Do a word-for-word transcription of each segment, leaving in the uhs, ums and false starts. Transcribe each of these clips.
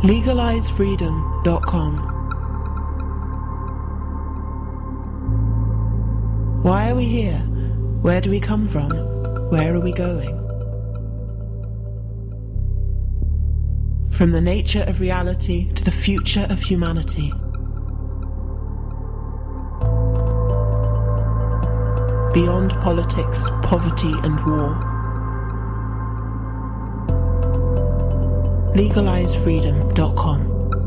legalize freedom dot com. Why are we here? Where do we come from? Where are we going? From the nature of reality to the future of humanity. Beyond politics, poverty and war. legalize freedom dot com.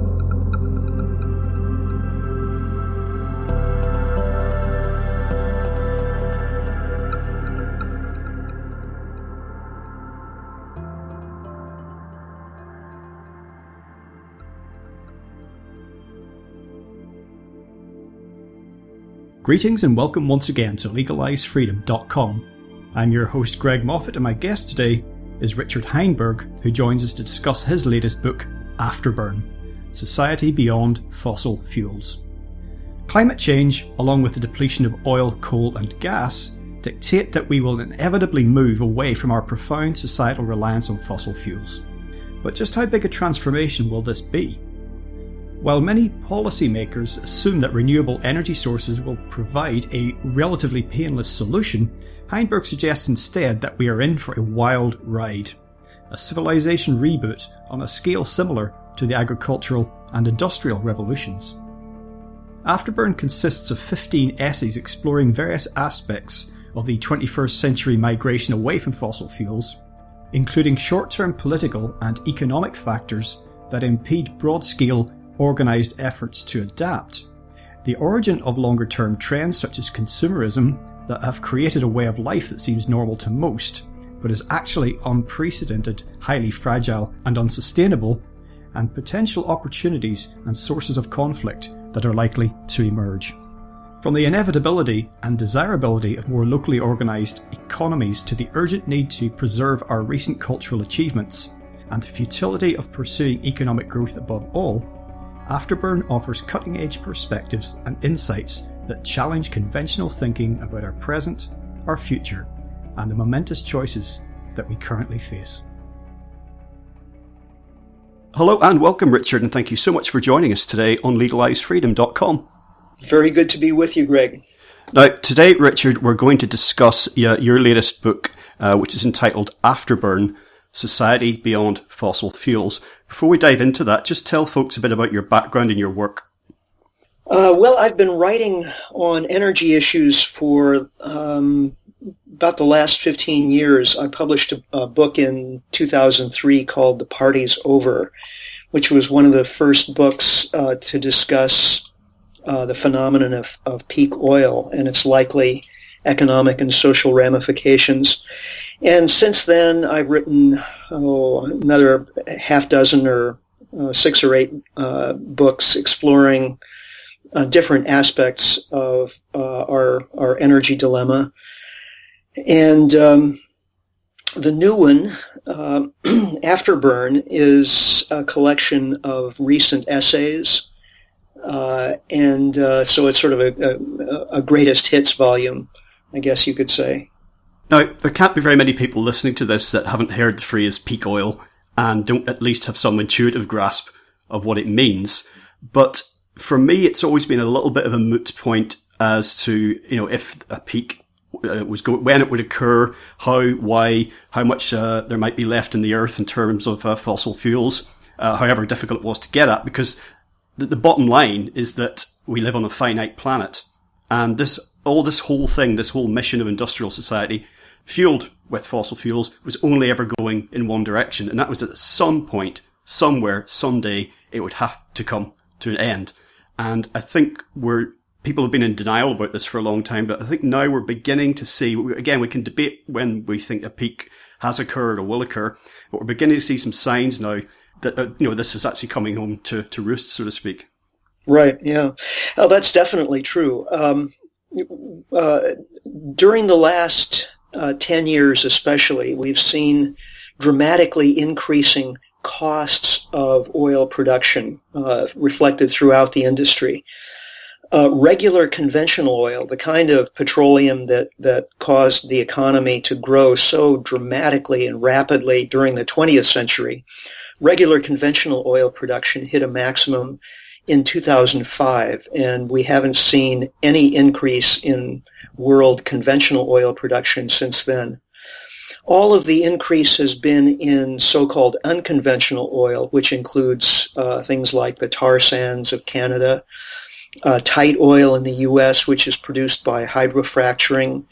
Greetings and welcome once again to legalize freedom dot com. I'm your host Greg Moffat, and my guest today is Richard Heinberg, who joins us to discuss his latest book, Afterburn: Society Beyond Fossil Fuels. Climate change, along with the depletion of oil, coal and gas, dictate that we will inevitably move away from our profound societal reliance on fossil fuels. But just how big a transformation will this be? While many policymakers assume that renewable energy sources will provide a relatively painless solution, Heinberg suggests instead that we are in for a wild ride, a civilization reboot on a scale similar to the agricultural and industrial revolutions. Afterburn consists of fifteen essays exploring various aspects of the twenty-first century migration away from fossil fuels, including short-term political and economic factors that impede broad-scale organised efforts to adapt, the origin of longer-term trends such as consumerism that have created a way of life that seems normal to most, but is actually unprecedented, highly fragile and unsustainable, and potential opportunities and sources of conflict that are likely to emerge. From the inevitability and desirability of more locally organised economies to the urgent need to preserve our recent cultural achievements, and the futility of pursuing economic growth above all, Afterburn offers cutting-edge perspectives and insights that challenge conventional thinking about our present, our future, and the momentous choices that we currently face. Hello and welcome, Richard, and thank you so much for joining us today on legalize freedom dot com. Very good to be with you, Greg. Now, today, Richard, we're going to discuss uh, your latest book, uh, which is entitled Afterburn: Society Beyond Fossil Fuels. Before we dive into that, just tell folks a bit about your background and your work. Uh, well, I've been writing on energy issues for um, about the last fifteen years. I published a, a book in two thousand three called The Party's Over, which was one of the first books uh, to discuss uh, the phenomenon of, of peak oil and its likely economic and social ramifications. And since then, I've written oh, another half dozen or uh, six or eight uh, books exploring uh, different aspects of uh, our our energy dilemma. And um, the new one, uh, Afterburn, is a collection of recent essays, uh, and uh, so it's sort of a, a, a greatest hits volume, I guess you could say. Now, there can't be very many people listening to this that haven't heard the phrase peak oil and don't at least have some intuitive grasp of what it means. But for me, it's always been a little bit of a moot point as to, you know, if a peak uh, was going, when it would occur, how, why, how much uh, there might be left in the earth in terms of uh, fossil fuels, uh, however difficult it was to get at, because the, the bottom line is that we live on a finite planet. And this, all this whole thing, this whole mission of industrial society, fueled with fossil fuels, was only ever going in one direction. And that was that at some point, somewhere, someday, it would have to come to an end. And I think we're, people have been in denial about this for a long time, but I think now we're beginning to see, again, we can debate when we think a peak has occurred or will occur, but we're beginning to see some signs now that, uh, you know, this is actually coming home to, to roost, so to speak. Right, yeah. Oh, that's definitely true. Um, uh, during the last uh, ten years especially, we've seen dramatically increasing costs of oil production uh, reflected throughout the industry. Uh, regular conventional oil, the kind of petroleum that, that caused the economy to grow so dramatically and rapidly during the twentieth century, regular conventional oil production hit a maximum in two thousand five, and we haven't seen any increase in world conventional oil production since then. All of the increase has been in so-called unconventional oil, which includes uh, things like the tar sands of Canada, uh, tight oil in the U S, which is produced by hydrofracturing,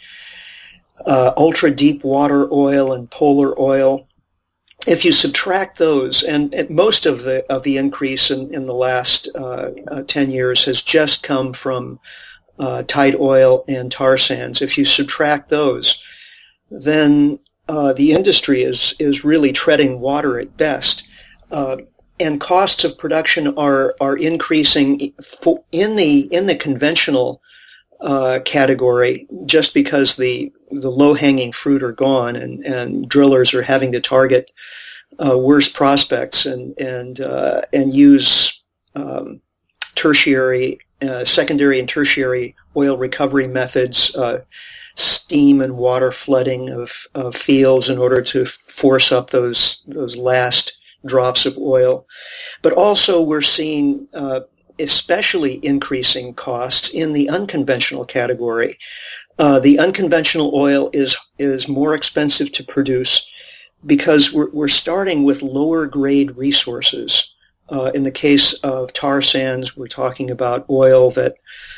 uh, ultra-deep water oil and polar oil. If you subtract those, and, and most of the of the increase in, in the last uh, uh, ten years has just come from uh, tight oil and tar sands. If you subtract those, then uh, the industry is is really treading water at best, uh, and costs of production are are increasing in the in the conventional uh, category just because the the low-hanging fruit are gone, and, and drillers are having to target uh, worse prospects and and uh, and use um, tertiary, uh, secondary, and tertiary oil recovery methods, uh, steam and water flooding of, of fields in order to force up those those last drops of oil. But also, we're seeing uh, especially increasing costs in the unconventional category. Uh, the unconventional oil is is more expensive to produce because we're, we're starting with lower grade resources. Uh, in the case of tar sands, we're talking about oil that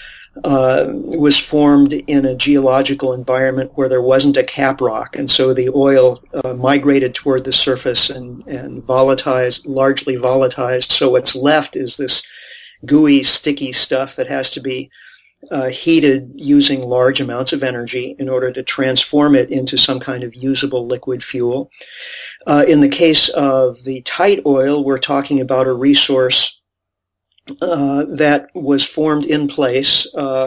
uh, was formed in a geological environment where there wasn't a cap rock, and so the oil uh, migrated toward the surface and, and volatilized, largely volatilized. So what's left is this gooey, sticky stuff that has to be Uh, heated using large amounts of energy in order to transform it into some kind of usable liquid fuel. Uh, in the case of the tight oil, we're talking about a resource uh, that was formed in place uh,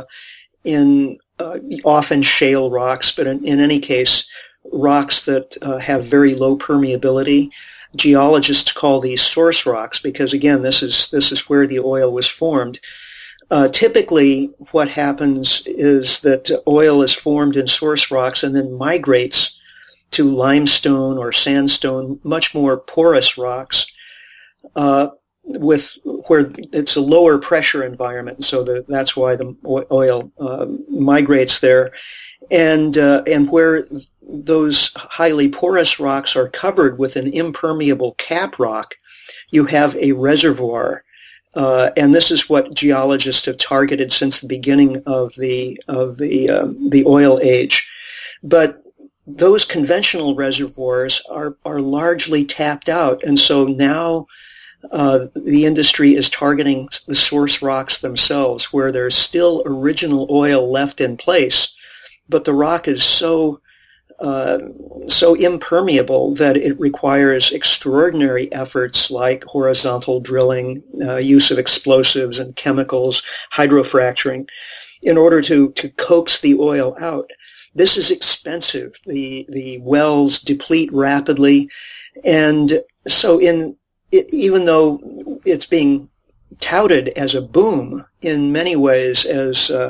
in uh, often shale rocks, but in, in any case, rocks that uh, have very low permeability. Geologists call these source rocks because, again, this is this is where the oil was formed. Uh, typically, what happens is that oil is formed in source rocks and then migrates to limestone or sandstone, much more porous rocks, uh, with where it's a lower pressure environment. So the, that's why the oil uh, migrates there, and uh, and where those highly porous rocks are covered with an impermeable cap rock, you have a reservoir. Uh, and this is what geologists have targeted since the beginning of the of the um, the oil age. But those conventional reservoirs are are largely tapped out, and so now uh, the industry is targeting the source rocks themselves, where there's still original oil left in place, but the rock is so Uh, so impermeable that it requires extraordinary efforts like horizontal drilling, uh, use of explosives and chemicals, hydrofracturing, in order to, to coax the oil out. This is expensive. The the wells deplete rapidly, and so in it, even though it's being touted as a boom in many ways, as uh,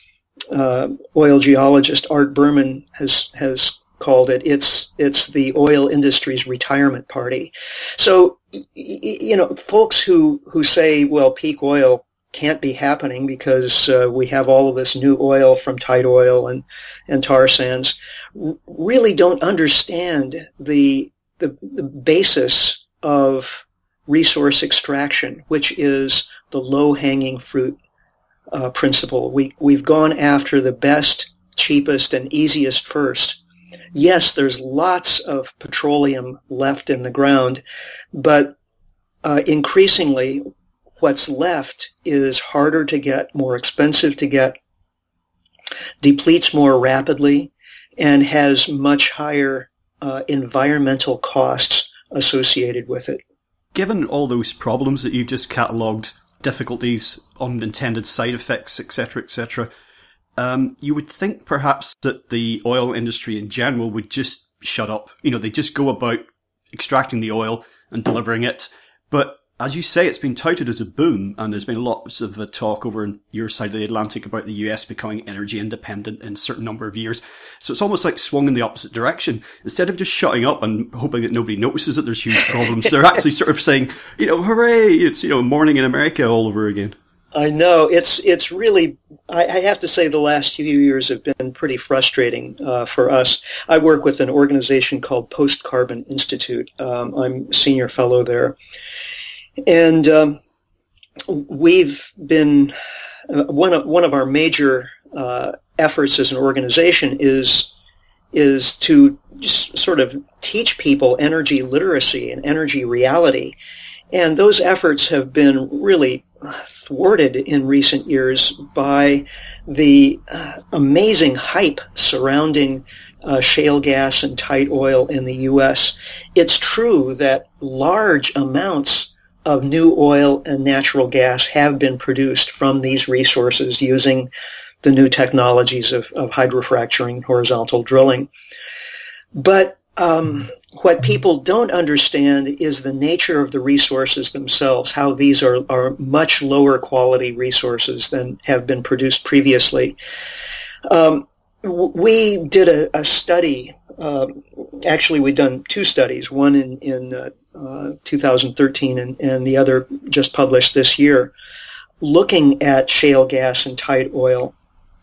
Uh, oil geologist Art Berman has has called it, it's it's the oil industry's retirement party. So, you know, folks who, who say, well, peak oil can't be happening because uh, we have all of this new oil from tight oil and, and tar sands, really don't understand the, the the basis of resource extraction, which is the low-hanging fruit Uh, principle. We, we've gone after the best, cheapest, and easiest first. Yes, there's lots of petroleum left in the ground, but uh, increasingly what's left is harder to get, more expensive to get, depletes more rapidly, and has much higher uh, environmental costs associated with it. Given all those problems that you've just catalogued, difficulties, unintended side effects, et cetera, et cetera, um, you would think perhaps that the oil industry in general would just shut up. You know, they just go about extracting the oil and delivering it. But as you say, it's been touted as a boom, and there's been lots of uh, talk over on your side of the Atlantic about the U S becoming energy independent in a certain number of years. So it's almost like swung in the opposite direction. Instead of just shutting up and hoping that nobody notices that there's huge problems, they're actually sort of saying, you know, hooray, it's, you know, morning in America all over again. I know. It's it's really, I, I have to say the last few years have been pretty frustrating uh, for us. I work with an organization called Post Carbon Institute. Um, I'm senior fellow there. And um, we've been, uh, one of, one of our major uh, efforts as an organization is is to just sort of teach people energy literacy and energy reality. And those efforts have been really thwarted in recent years by the uh, amazing hype surrounding uh, shale gas and tight oil in the U S. It's true that large amounts of new oil and natural gas have been produced from these resources using the new technologies of, of hydrofracturing and horizontal drilling. But um, what people don't understand is the nature of the resources themselves, how these are, are much lower quality resources than have been produced previously. Um, we did a, a study, uh, actually we've done two studies, one in, in uh, uh, two thousand thirteen and, and the other just published this year, looking at shale gas and tight oil.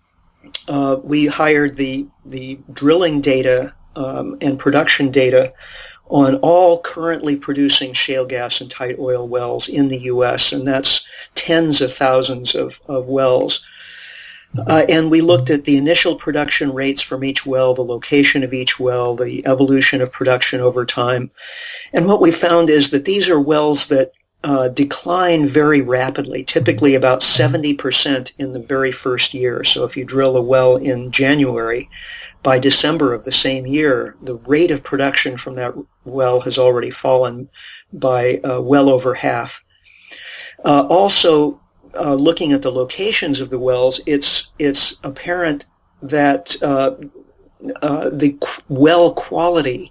Uh, we hired the, the drilling data Um, and production data on all currently producing shale gas and tight oil wells in the U S, and that's tens of thousands of, of wells. Uh, and we looked at the initial production rates from each well, the location of each well, the evolution of production over time. And what we found is that these are wells that uh, decline very rapidly, typically about seventy percent in the very first year. So if you drill a well in January, by December of the same year, the rate of production from that well has already fallen by uh, well over half. Uh, also, uh, looking at the locations of the wells, it's it's apparent that uh, uh, the well quality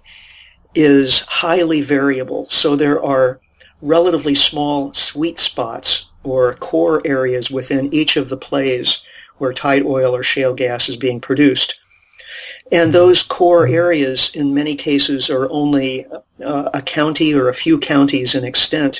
is highly variable. So there are relatively small sweet spots or core areas within each of the plays where tight oil or shale gas is being produced. And those core areas, in many cases, are only uh, a county or a few counties in extent.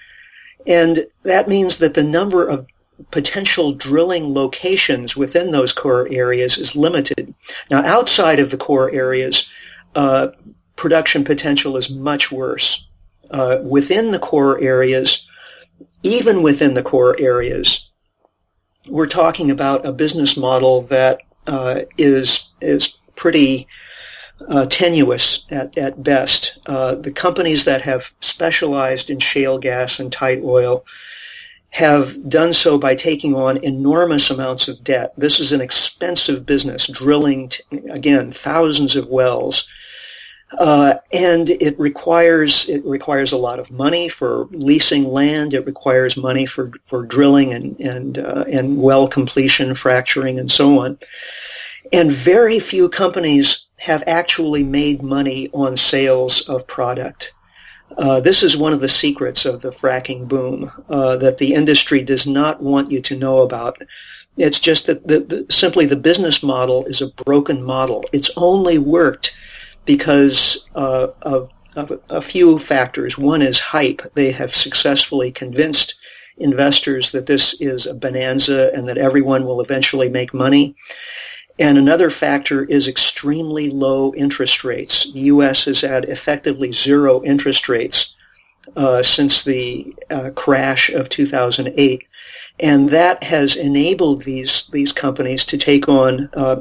And that means that the number of potential drilling locations within those core areas is limited. Now, outside of the core areas, uh, production potential is much worse. Uh, within the core areas, even within the core areas, we're talking about a business model that uh, is is pretty uh, tenuous at, at best. Uh, the companies that have specialized in shale gas and tight oil have done so by taking on enormous amounts of debt. This is an expensive business, drilling, t- again, thousands of wells. Uh, and it requires it requires a lot of money for leasing land. It requires money for, for drilling and, and, uh, and well completion, fracturing, and so on. And very few companies have actually made money on sales of product. Uh, this is one of the secrets of the fracking boom uh, that the industry does not want you to know about. It's just that the, the, simply the business model is a broken model. It's only worked because uh, of, of a few factors. One is hype. They have successfully convinced investors that this is a bonanza and that everyone will eventually make money. And another factor is extremely low interest rates. The U S has had effectively zero interest rates uh, since the uh, crash of two thousand eight. And that has enabled these, these companies to take on uh,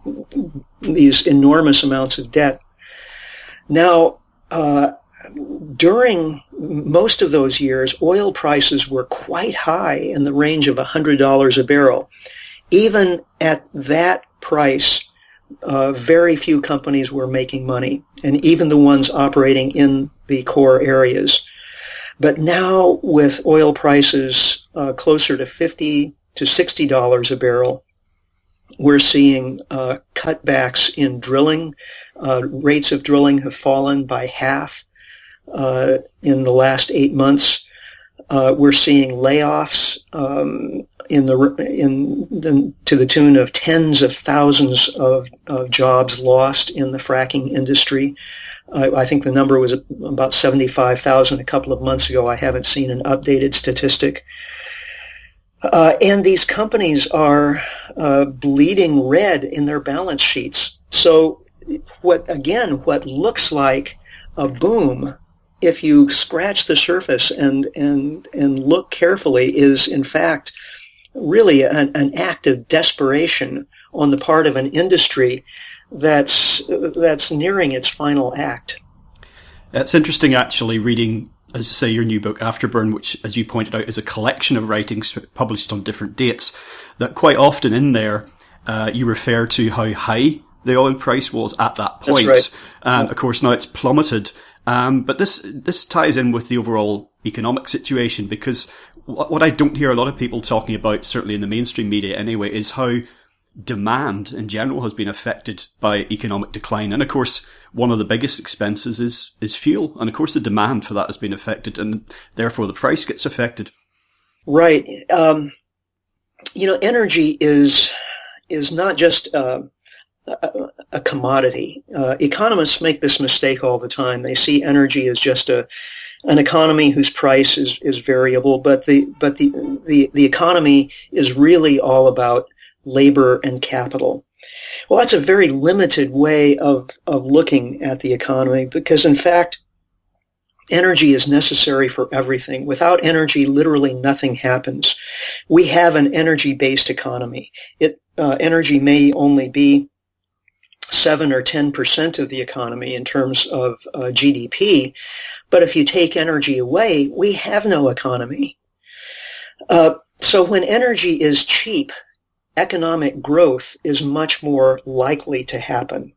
these enormous amounts of debt. Now, uh, during most of those years, oil prices were quite high in the range of one hundred dollars a barrel. Even at that price, uh, very few companies were making money, and even the ones operating in the core areas. But now, with oil prices uh, closer to fifty to sixty dollars a barrel, we're seeing uh, cutbacks in drilling. Uh, rates of drilling have fallen by half uh, in the last eight months. Uh, we're seeing layoffs um, in the in the, to the tune of tens of thousands of, of jobs lost in the fracking industry. Uh, I think the number was about seventy-five thousand a couple of months ago. I haven't seen an updated statistic. Uh, and these companies are uh, bleeding red in their balance sheets. So what, again, what looks like a boom, if you scratch the surface and, and, and look carefully, is in fact really an, an act of desperation on the part of an industry that's, that's nearing its final act. It's interesting actually reading, as you say, your new book, Afterburn, which, as you pointed out, is a collection of writings published on different dates, that quite often in there uh, you refer to how high the oil price was at that point. That's right. And yeah. Of course now it's plummeted. Um, but this this ties in with the overall economic situation, because what, what I don't hear a lot of people talking about, certainly in the mainstream media anyway, is how demand in general has been affected by economic decline. And of course, one of the biggest expenses is, is fuel. And of course, the demand for that has been affected, and therefore the price gets affected. Right. Um, you know, energy is, is not just, uh, a, a commodity. Uh, economists make this mistake all the time. They see energy as just a, an economy whose price is, is variable, but the, but the, the, the economy is really all about labor and capital. Well, that's a very limited way of, of looking at the economy, because in fact, energy is necessary for everything. Without energy, literally nothing happens. We have an energy-based economy. It, uh, energy may only be seven or ten percent of the economy in terms of uh, G D P, but if you take energy away, we have no economy. Uh, so when energy is cheap, economic growth is much more likely to happen.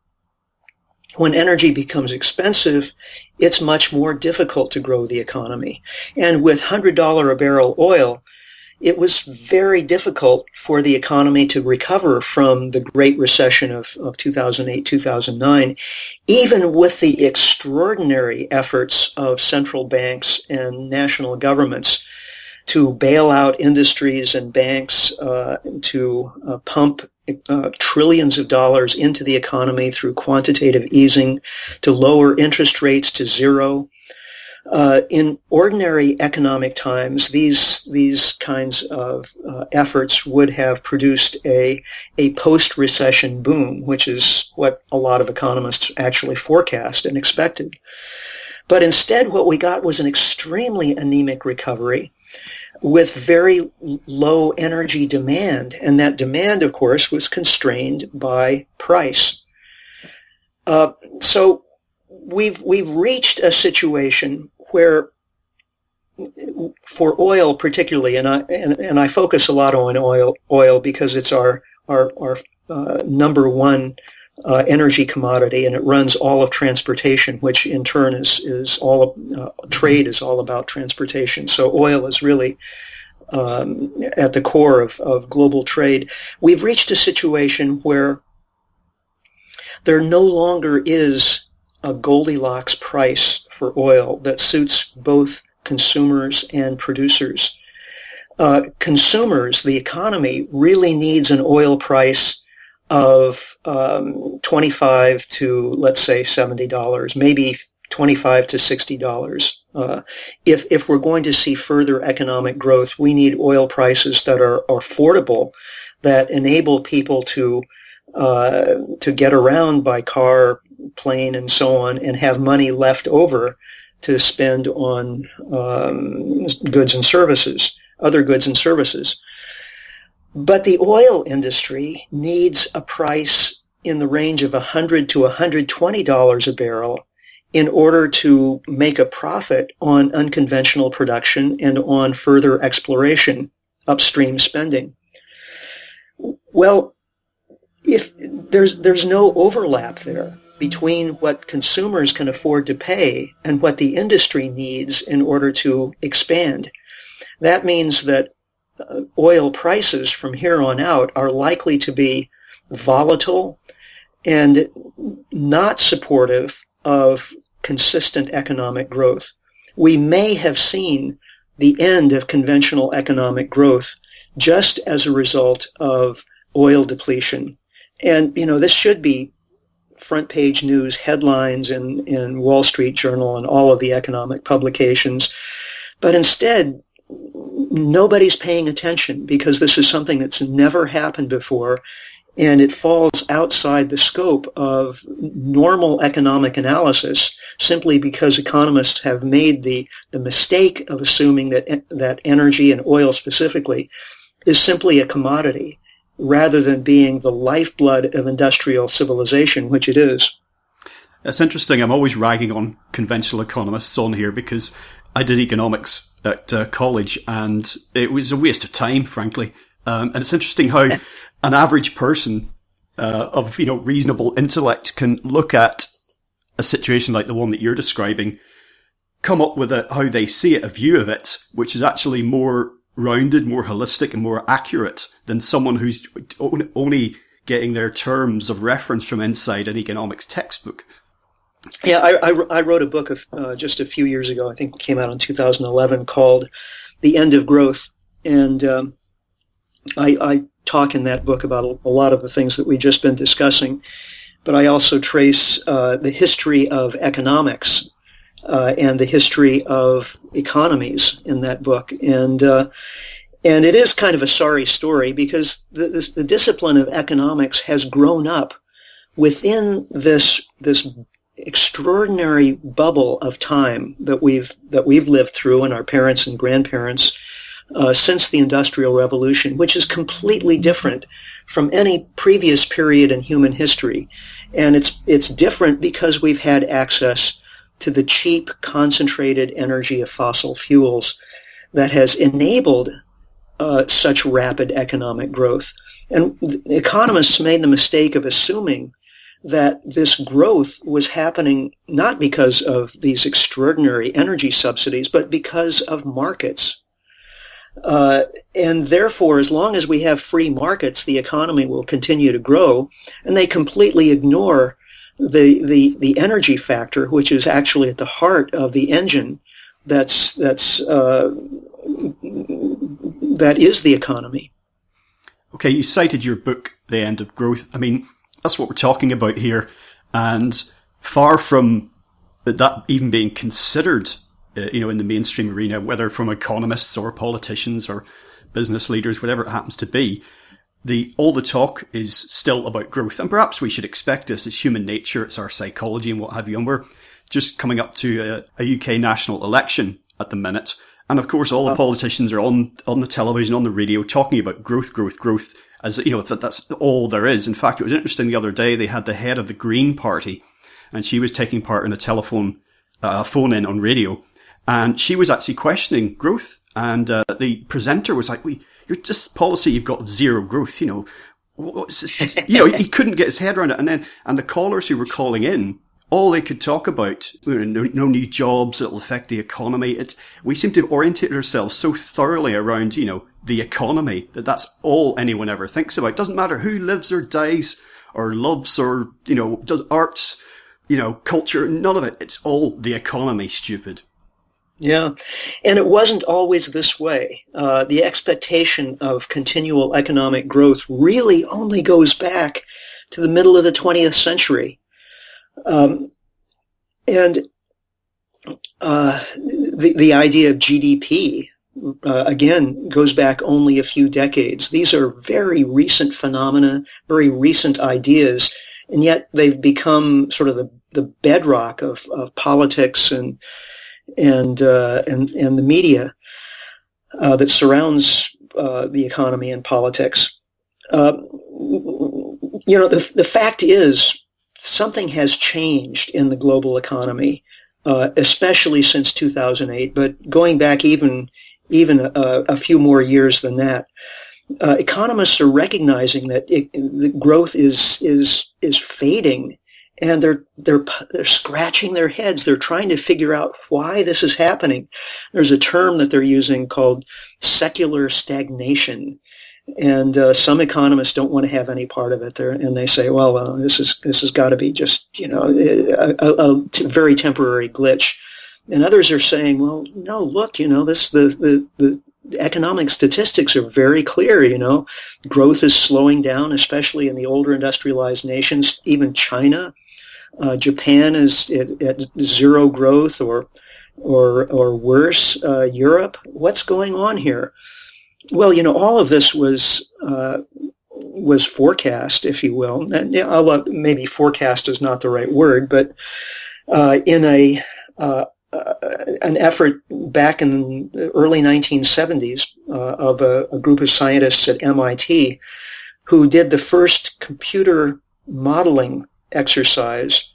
When energy becomes expensive, it's much more difficult to grow the economy. And with one hundred dollars a barrel oil, it was very difficult for the economy to recover from the Great Recession of, of two thousand eight, two thousand nine, even with the extraordinary efforts of central banks and national governments to bail out industries and banks, uh, to uh, pump uh, trillions of dollars into the economy through quantitative easing, to lower interest rates to zero. Uh, in ordinary economic times, these these kinds of uh, efforts would have produced a a post-recession boom, which is what a lot of economists actually forecast and expected. But instead, what we got was an extremely anemic recovery with very low energy demand, and that demand, of course, was constrained by price. Uh, so we've we've reached a situation where, for oil particularly, and I and, and I focus a lot on oil oil because it's our our our uh, number one uh, energy commodity, and it runs all of transportation, which in turn is is all of, uh, trade is all about transportation. So oil is really um, at the core of, of global trade. We've reached a situation where there no longer is a Goldilocks price for oil that suits both consumers and producers. Uh, consumers, the economy, really needs an oil price of um, twenty-five to, let's say, seventy dollars, maybe twenty-five to sixty dollars. Uh, if if we're going to see further economic growth, we need oil prices that are, are affordable, that enable people to uh, to get around by car, plane, and so on, and have money left over to spend on um, goods and services, other goods and services. But the oil industry needs a price in the range of one hundred to one hundred twenty dollars a barrel in order to make a profit on unconventional production and on further exploration, upstream spending. Well, if there's there's no overlap there between what consumers can afford to pay and what the industry needs in order to expand. That means that uh, oil prices from here on out are likely to be volatile and not supportive of consistent economic growth. We may have seen the end of conventional economic growth just as a result of oil depletion. And, you know, this should be front page news headlines in, in Wall Street Journal and all of the economic publications. But instead, nobody's paying attention because this is something that's never happened before, and it falls outside the scope of normal economic analysis simply because economists have made the, the mistake of assuming that that energy, and oil specifically, is simply a commodity rather than being the lifeblood of industrial civilization, which it is. It's interesting. I'm always ragging on conventional economists on here because I did economics at uh, college, and it was a waste of time, frankly. Um, and it's interesting how an average person uh, of, you know, reasonable intellect can look at a situation like the one that you're describing, come up with a, how they see it, a view of it, which is actually more rounded, more holistic, and more accurate than someone who's only getting their terms of reference from inside an economics textbook. Yeah, I, I, I wrote a book of, uh, just a few years ago, I think it came out in two thousand eleven, called The End of Growth. And um, I, I talk in that book about a lot of the things that we've just been discussing. But I also trace uh, the history of economics uh, and the history of economies in that book. And uh, and it is kind of a sorry story because the, the, the discipline of economics has grown up within this this extraordinary bubble of time that we've that we've lived through, and our parents and grandparents uh, since the Industrial Revolution, which is completely different from any previous period in human history. And it's it's different because we've had access to the cheap, concentrated energy of fossil fuels that has enabled uh, such rapid economic growth. And economists made the mistake of assuming that this growth was happening not because of these extraordinary energy subsidies, but because of markets. Uh, and therefore, as long as we have free markets, the economy will continue to grow, and they completely ignore the, the, the energy factor, which is actually at the heart of the engine that's, that's, uh, that is the economy. Okay, you cited your book, The End of Growth. I mean, that's what we're talking about here. And far from that even being considered, uh, you know, in the mainstream arena, whether from economists or politicians or business leaders, whatever it happens to be, the all the talk is still about growth. And perhaps we should expect this. It's human nature. It's our psychology and what have you. And we're just coming up to a, a U K national election at the minute. And of course, all the politicians are on, on the television, on the radio, talking about growth, growth, growth. As you know, that that's all there is. In fact, it was interesting the other day, they had the head of the Green Party, and she was taking part in a telephone, uh, phone-in on radio, and she was actually questioning growth. And uh, the presenter was like, "We, you're just policy, you've got zero growth." You know, what's this? You know, he couldn't get his head around it. And then, and the callers who were calling in, all they could talk about, you know, no, no new jobs, it'll affect the economy. It, we seem to have orientated ourselves so thoroughly around, you know, the economy that that's all anyone ever thinks about. It doesn't matter who lives or dies or loves or, you know, does arts, you know, culture, none of it. It's all the economy, stupid. Yeah. And it wasn't always this way. Uh, the expectation of continual economic growth really only goes back to the middle of the twentieth century. Um, and, uh, the, the idea of G D P, uh, again, goes back only a few decades. These are very recent phenomena, very recent ideas, and yet they've become sort of the, the bedrock of, of politics and, and, uh, and, and the media, uh, that surrounds, uh, the economy and politics. Uh, you know, the, the fact is, something has changed in the global economy, uh, especially since two thousand eight, but going back even even a, a few more years than that. Uh, economists are recognizing that it, the growth is is is fading, and they're they're they're scratching their heads. They're trying to figure out why this is happening. There's a term that they're using called secular stagnation. And uh, some economists don't want to have any part of it there, and they say, "Well, uh, this is this has got to be just, you know, a, a, a t- very temporary glitch." And others are saying, well, no, look, you know, this the, the, the economic statistics are very clear, you know. Growth is slowing down, especially in the older industrialized nations, even China. Uh, Japan is at, at zero growth or or or worse. Uh, Europe, what's going on here? Well, you know, all of this was uh, was forecast, if you will. And, yeah, I'll, maybe forecast is not the right word, but uh, in a uh, uh, an effort back in the early nineteen seventies uh, of a, a group of scientists at M I T who did the first computer modeling exercise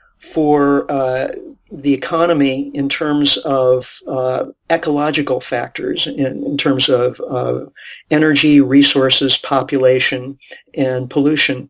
for uh, the economy in terms of uh, ecological factors, in, in terms of uh, energy, resources, population, and pollution.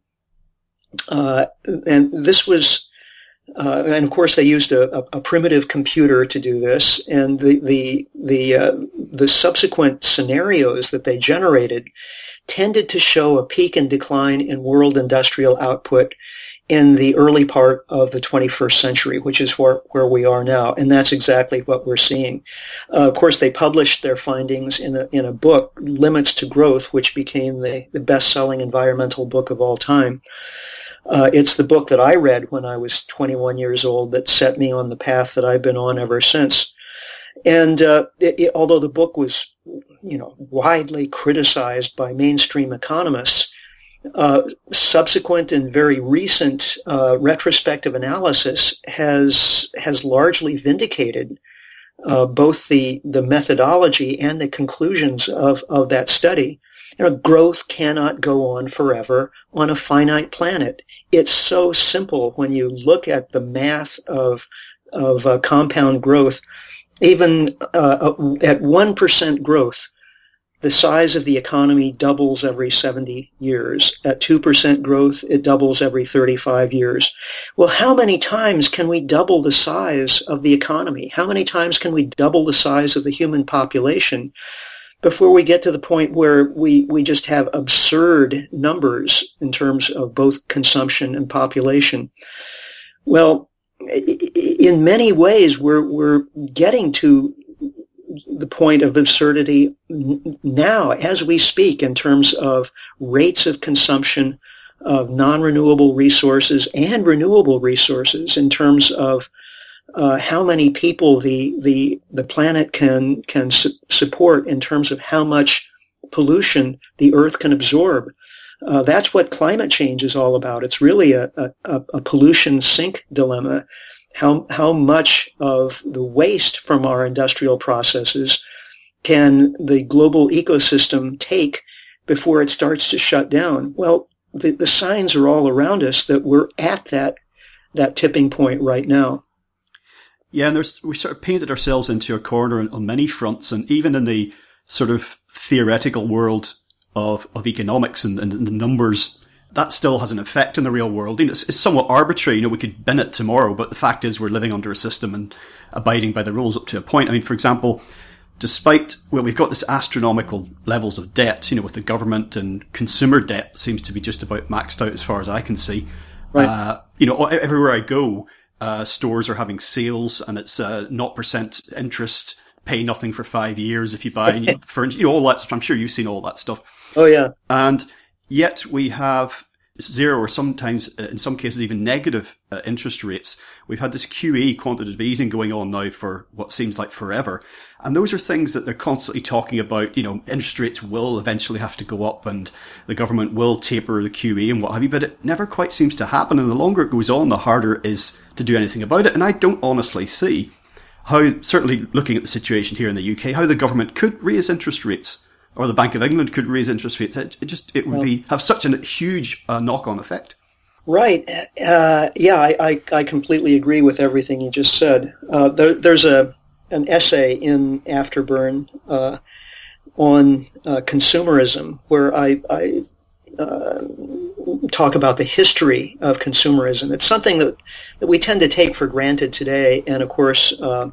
Uh, and this was, uh, and of course, they used a, a, a primitive computer to do this. And the the the uh, the subsequent scenarios that they generated tended to show a peak and decline in world industrial output in the early part of the twenty-first century, which is where, where we are now. And that's exactly what we're seeing. Uh, of course, they published their findings in a, in a book, Limits to Growth, which became the, the best-selling environmental book of all time. Uh, it's the book that I read when I was twenty-one years old that set me on the path that I've been on ever since. And uh, it, it, although the book was, you know, widely criticized by mainstream economists, Uh, subsequent and very recent uh, retrospective analysis has has largely vindicated uh, both the the methodology and the conclusions of of that study. You know, growth cannot go on forever on a finite planet. It's so simple when you look at the math of of uh, compound growth. Even uh, at one percent growth, the size of the economy doubles every seventy years. At two percent growth, it doubles every thirty-five years. Well, how many times can we double the size of the economy? How many times can we double the size of the human population before we get to the point where we, we just have absurd numbers in terms of both consumption and population? Well, in many ways, we're, we're getting to the point of absurdity now as we speak in terms of rates of consumption of non-renewable resources and renewable resources, in terms of uh, how many people the the the planet can can su- support, in terms of how much pollution the Earth can absorb. Uh, that's what climate change is all about. It's really a, a, a pollution sink dilemma. How how much of the waste from our industrial processes can the global ecosystem take before it starts to shut down? Well, the, the signs are all around us that we're at that that tipping point right now. Yeah, and there's we sort of painted ourselves into a corner on, on many fronts, and even in the sort of theoretical world of of economics and, and the numbers, that still has an effect in the real world. You know, it's, it's somewhat arbitrary. You know, we could bin it tomorrow, but the fact is we're living under a system and abiding by the rules up to a point. I mean, for example, despite, well, we've got this astronomical levels of debt, you know, with the government, and consumer debt seems to be just about maxed out as far as I can see. Right. Uh, you know, everywhere I go, uh, stores are having sales, and it's uh, zero percent interest, pay nothing for five years if you buy any furniture, you know, all that stuff. I'm sure you've seen all that stuff. Oh, yeah. And yet we have zero, or sometimes, in some cases, even negative uh, interest rates. We've had this Q E, quantitative easing, going on now for what seems like forever. And those are things that they're constantly talking about. You know, interest rates will eventually have to go up, and the government will taper the Q E and what have you, but it never quite seems to happen. And the longer it goes on, the harder it is to do anything about it. And I don't honestly see how, certainly looking at the situation here in the U K, how the government could raise interest rates, or the Bank of England could raise interest rates. It, it just, it would well, be, have such a huge uh, knock-on effect. Right. Uh, yeah, I, I, I completely agree with everything you just said. Uh, there, there's a an essay in Afterburn uh, on uh, consumerism, where I, I uh, talk about the history of consumerism. It's something that, that we tend to take for granted today, and of course, uh,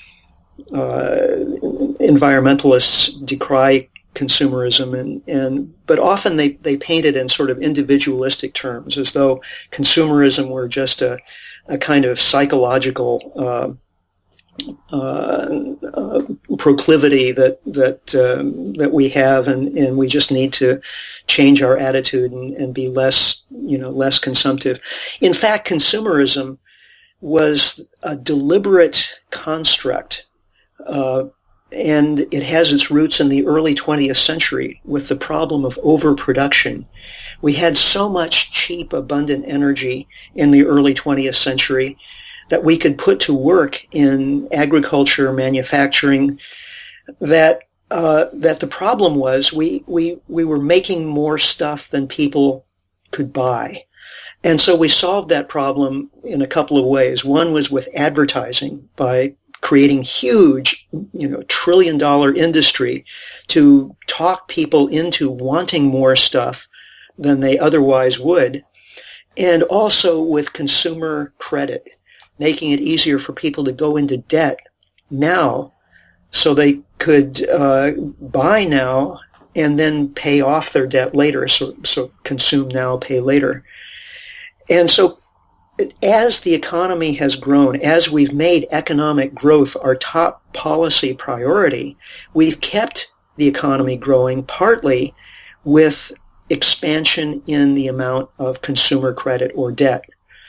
uh, environmentalists decry consumerism, and, and but often they, they paint it in sort of individualistic terms, as though consumerism were just a, a kind of psychological uh, uh, uh, proclivity that that um, that we have, and, and we just need to change our attitude and, and be less, you know, less consumptive. In fact, consumerism was a deliberate construct, uh, and it has its roots in the early twentieth century with the problem of overproduction. We had so much cheap, abundant energy in the early twentieth century that we could put to work in agriculture, manufacturing, that uh, that the problem was we, we, we were making more stuff than people could buy. And so we solved that problem in a couple of ways. One was with advertising, by creating huge, you know, trillion dollar industry to talk people into wanting more stuff than they otherwise would. And also with consumer credit, making it easier for people to go into debt now so they could uh, buy now and then pay off their debt later. So, so consume now, pay later. And so as the economy has grown, as we've made economic growth our top policy priority, we've kept the economy growing partly with expansion in the amount of consumer credit or debt.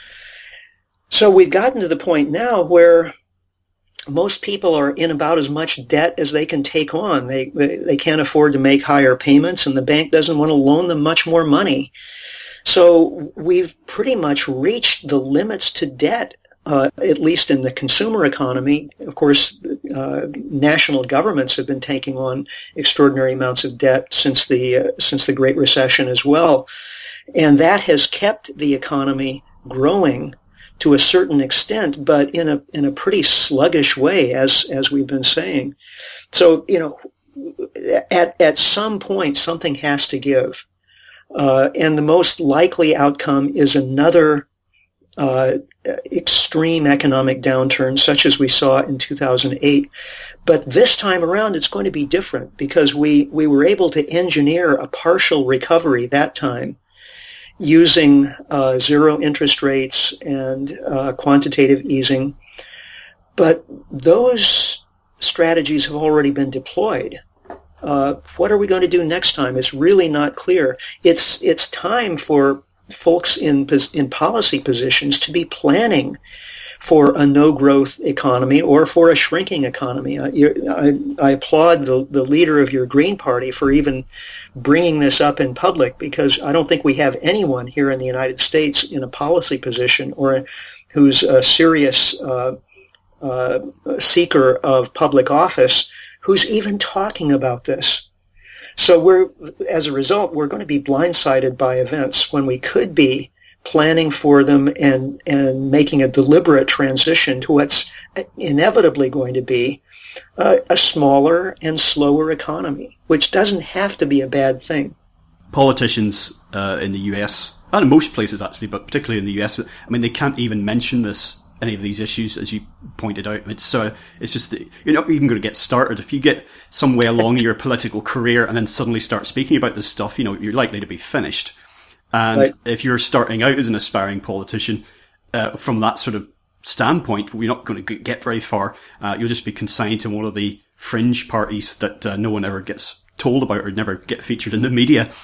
So we've gotten to the point now where most people are in about as much debt as they can take on. They, they, they can't afford to make higher payments, and the bank doesn't want to loan them much more money. So we've pretty much reached the limits to debt, uh, at least in the consumer economy. Of course, uh, national governments have been taking on extraordinary amounts of debt since the uh, since the Great Recession as well, and that has kept the economy growing to a certain extent, but in a in a pretty sluggish way, as as we've been saying. So, you know, at at some point, something has to give. Uh, and the most likely outcome is another uh, extreme economic downturn, such as we saw in two thousand eight. But this time around, it's going to be different because we, we were able to engineer a partial recovery that time using uh, zero interest rates and uh, quantitative easing. But those strategies have already been deployed. Uh, what are we going to do next time? It's really not clear. It's it's time for folks in in policy positions to be planning for a no-growth economy or for a shrinking economy. Uh, I, I applaud the, the leader of your Green Party for even bringing this up in public, because I don't think we have anyone here in the United States in a policy position or who's a serious uh, uh, seeker of public office who's even talking about this. So we're, as a result, we're going to be blindsided by events when we could be planning for them and, and making a deliberate transition to what's inevitably going to be uh, a smaller and slower economy, which doesn't have to be a bad thing. Politicians uh, in the U S, and in most places actually, but particularly in the U S, I mean, they can't even mention this any of these issues, as you pointed out. It's uh, it's just that you're not even going to get started. If you get some way along your political career and then suddenly start speaking about this stuff, you know, you're likely to be finished. And right. If you're starting out as an aspiring politician, uh, from that sort of standpoint, we're not going to get very far. Uh, you'll just be consigned to one of the fringe parties that uh, no one ever gets told about or never get featured in the media.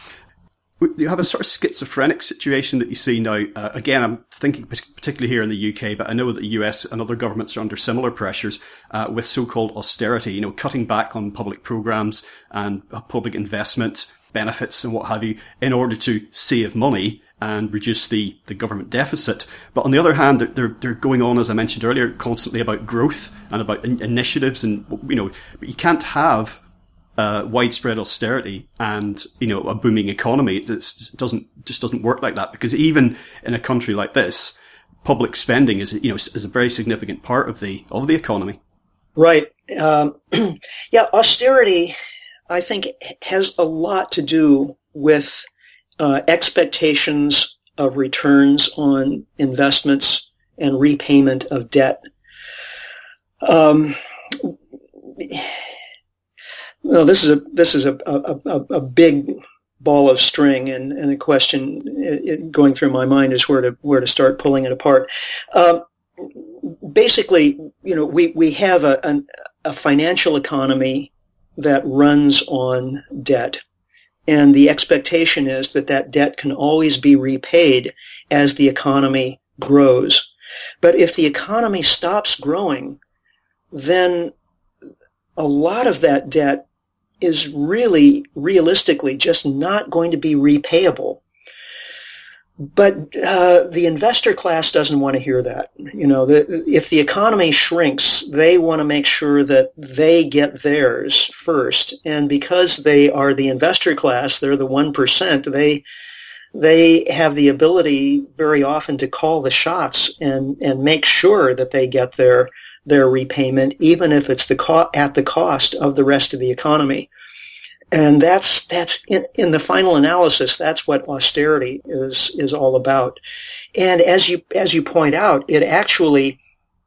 You have a sort of schizophrenic situation that you see now. Uh, again, I'm thinking particularly here in the U K, but I know that the U S and other governments are under similar pressures uh, with so-called austerity, you know, cutting back on public programs and uh, public investment benefits and what have you in order to save money and reduce the, the government deficit. But on the other hand, they're, they're, they're going on, as I mentioned earlier, constantly about growth and about in- initiatives. And, you know, you can't have Uh, widespread austerity and, you know, a booming economy. It doesn't, just doesn't work like that, because even in a country like this, public spending is, you know, is a very significant part of the, of the economy. Right. Um, yeah, austerity, I think, has a lot to do with uh, expectations of returns on investments and repayment of debt. Um, No, this is a this is a a, a, a big ball of string, and, and a question it, it going through my mind is where to where to start pulling it apart. Um, basically, you know, we, we have a, a, a financial economy that runs on debt. And the expectation is that that debt can always be repaid as the economy grows. But if the economy stops growing, then a lot of that debt is really, realistically, just not going to be repayable. But uh, the investor class doesn't want to hear that. You know, the, if the economy shrinks, they want to make sure that they get theirs first. And because they are the investor class, they're the one percent, they they have the ability very often to call the shots and, and make sure that they get their their repayment, even if it's the co- at the cost of the rest of the economy. And that's, that's in, in the final analysis, that's what austerity is, is all about. And as you, as you point out, it actually,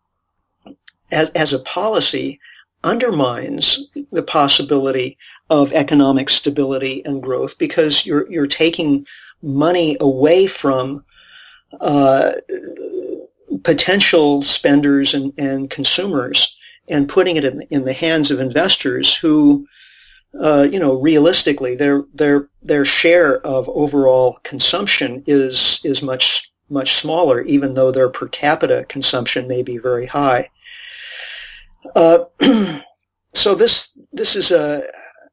as, as a policy, undermines the possibility of economic stability and growth, because you're, you're taking money away from, uh, potential spenders and, and consumers and putting it in, in the hands of investors who, Uh, you know, realistically, their their their share of overall consumption is is much much smaller, even though their per capita consumption may be very high. Uh, so this this is a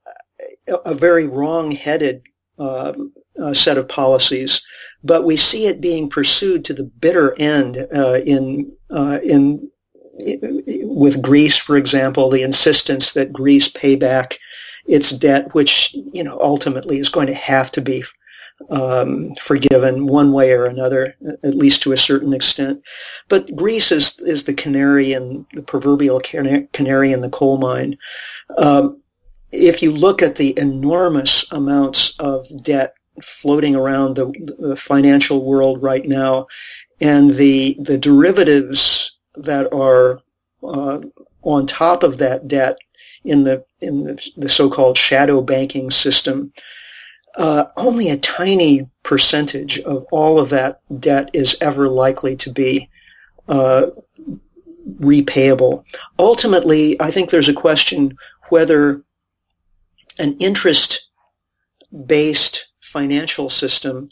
a very wrong-headed uh, uh, set of policies, but we see it being pursued to the bitter end uh, in uh, in with Greece, for example, the insistence that Greece pay back its debt, which, you know, ultimately is going to have to be um, forgiven one way or another, at least to a certain extent. But Greece is is the canary in the proverbial canary in the coal mine. Um, if you look at the enormous amounts of debt floating around the, the financial world right now, and the the derivatives that are uh, on top of that debt in the in the, the so-called shadow banking system, uh, only a tiny percentage of all of that debt is ever likely to be uh, repayable. Ultimately, I think there's a question whether an interest-based financial system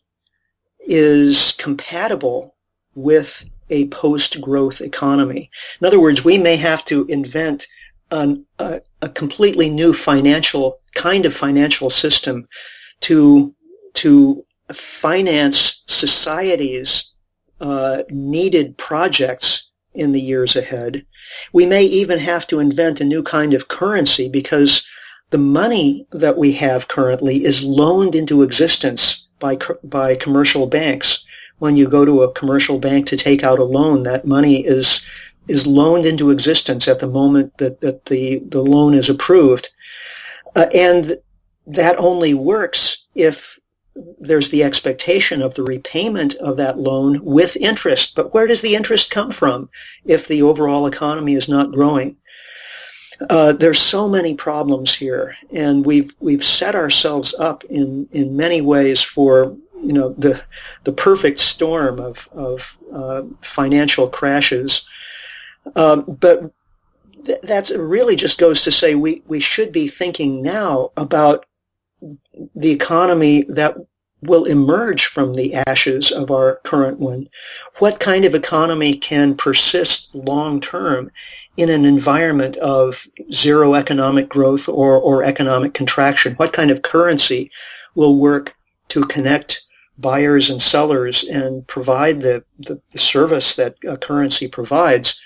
is compatible with a post-growth economy. In other words, we may have to invent an, a, a completely new financial kind of financial system to to finance society's uh, needed projects in the years ahead. We may even have to invent a new kind of currency, because the money that we have currently is loaned into existence by by commercial banks. When you go to a commercial bank to take out a loan, that money is is loaned into existence at the moment that, that the, the loan is approved. Uh, and that only works if there's the expectation of the repayment of that loan with interest. But where does the interest come from if the overall economy is not growing? Uh, there's so many problems here, and we've we've set ourselves up in, in many ways for, you know, the the perfect storm of of uh, financial crashes. Um, but th- that's really just goes to say we, we should be thinking now about the economy that will emerge from the ashes of our current one. What kind of economy can persist long term in an environment of zero economic growth or, or economic contraction? What kind of currency will work to connect buyers and sellers and provide the, the, the service that a currency provides?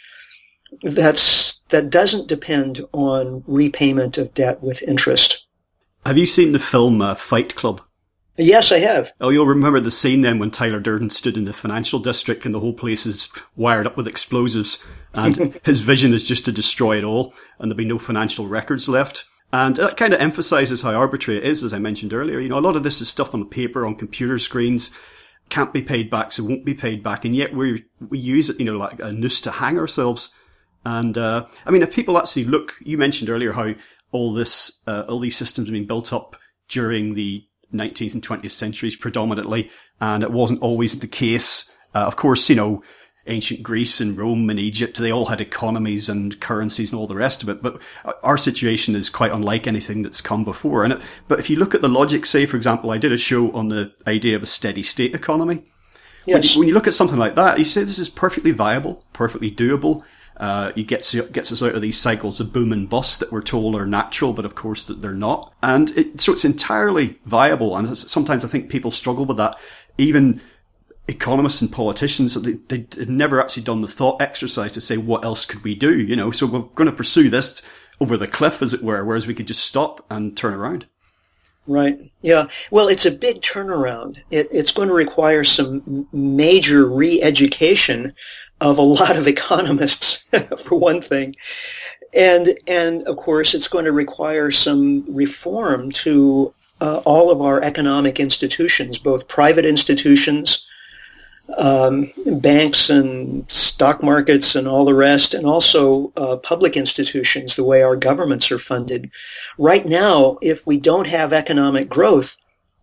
That's, that doesn't depend on repayment of debt with interest. Have you seen the film uh, Fight Club? Yes, I have. Oh, you'll remember the scene then when Tyler Durden stood in the financial district and the whole place is wired up with explosives, and his vision is just to destroy it all, and there'll be no financial records left. And that kind of emphasizes how arbitrary it is, as I mentioned earlier. You know, a lot of this is stuff on paper, on computer screens, can't be paid back, so won't be paid back, and yet we we use it, you know, like a noose to hang ourselves. And, uh, I mean, if people actually look, you mentioned earlier how all this, uh, all these systems have been built up during the nineteenth and twentieth centuries predominantly, and it wasn't always the case. Uh, of course, you know, ancient Greece and Rome and Egypt, they all had economies and currencies and all the rest of it. But our situation is quite unlike anything that's come before. And it, but if you look at the logic, say, for example, I did a show on the idea of a steady state economy. Yes. When you, when you look at something like that, you say this is perfectly viable, perfectly doable. Uh, it gets, gets us out of these cycles of boom and bust that we're told are natural, but of course that they're not. And it, so it's entirely viable. And sometimes I think people struggle with that. Even economists and politicians, they, they've never actually done the thought exercise to say, what else could we do? You know, so we're going to pursue this over the cliff, as it were, whereas we could just stop and turn around. Right. Yeah. Well, it's a big turnaround. It, it's going to require some major re-education of a lot of economists, for one thing. And, and of course, it's going to require some reform to uh, all of our economic institutions, both private institutions, um, banks and stock markets and all the rest, and also uh, public institutions, the way our governments are funded. Right now, if we don't have economic growth,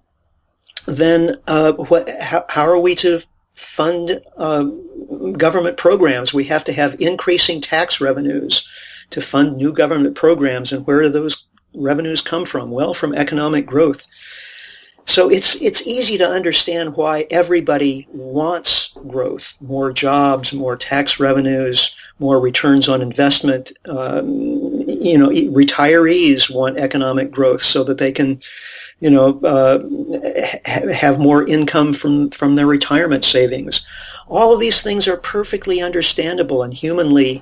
then uh, what, how, how are we to fund uh, government programs? We have to have increasing tax revenues to fund new government programs. And where do those revenues come from? Well, from economic growth. So it's it's easy to understand why everybody wants growth, more jobs, more tax revenues, more returns on investment. Um, you know, retirees want economic growth so that they can, you know, uh, ha- have more income from, from their retirement savings. All of these things are perfectly understandable and humanly,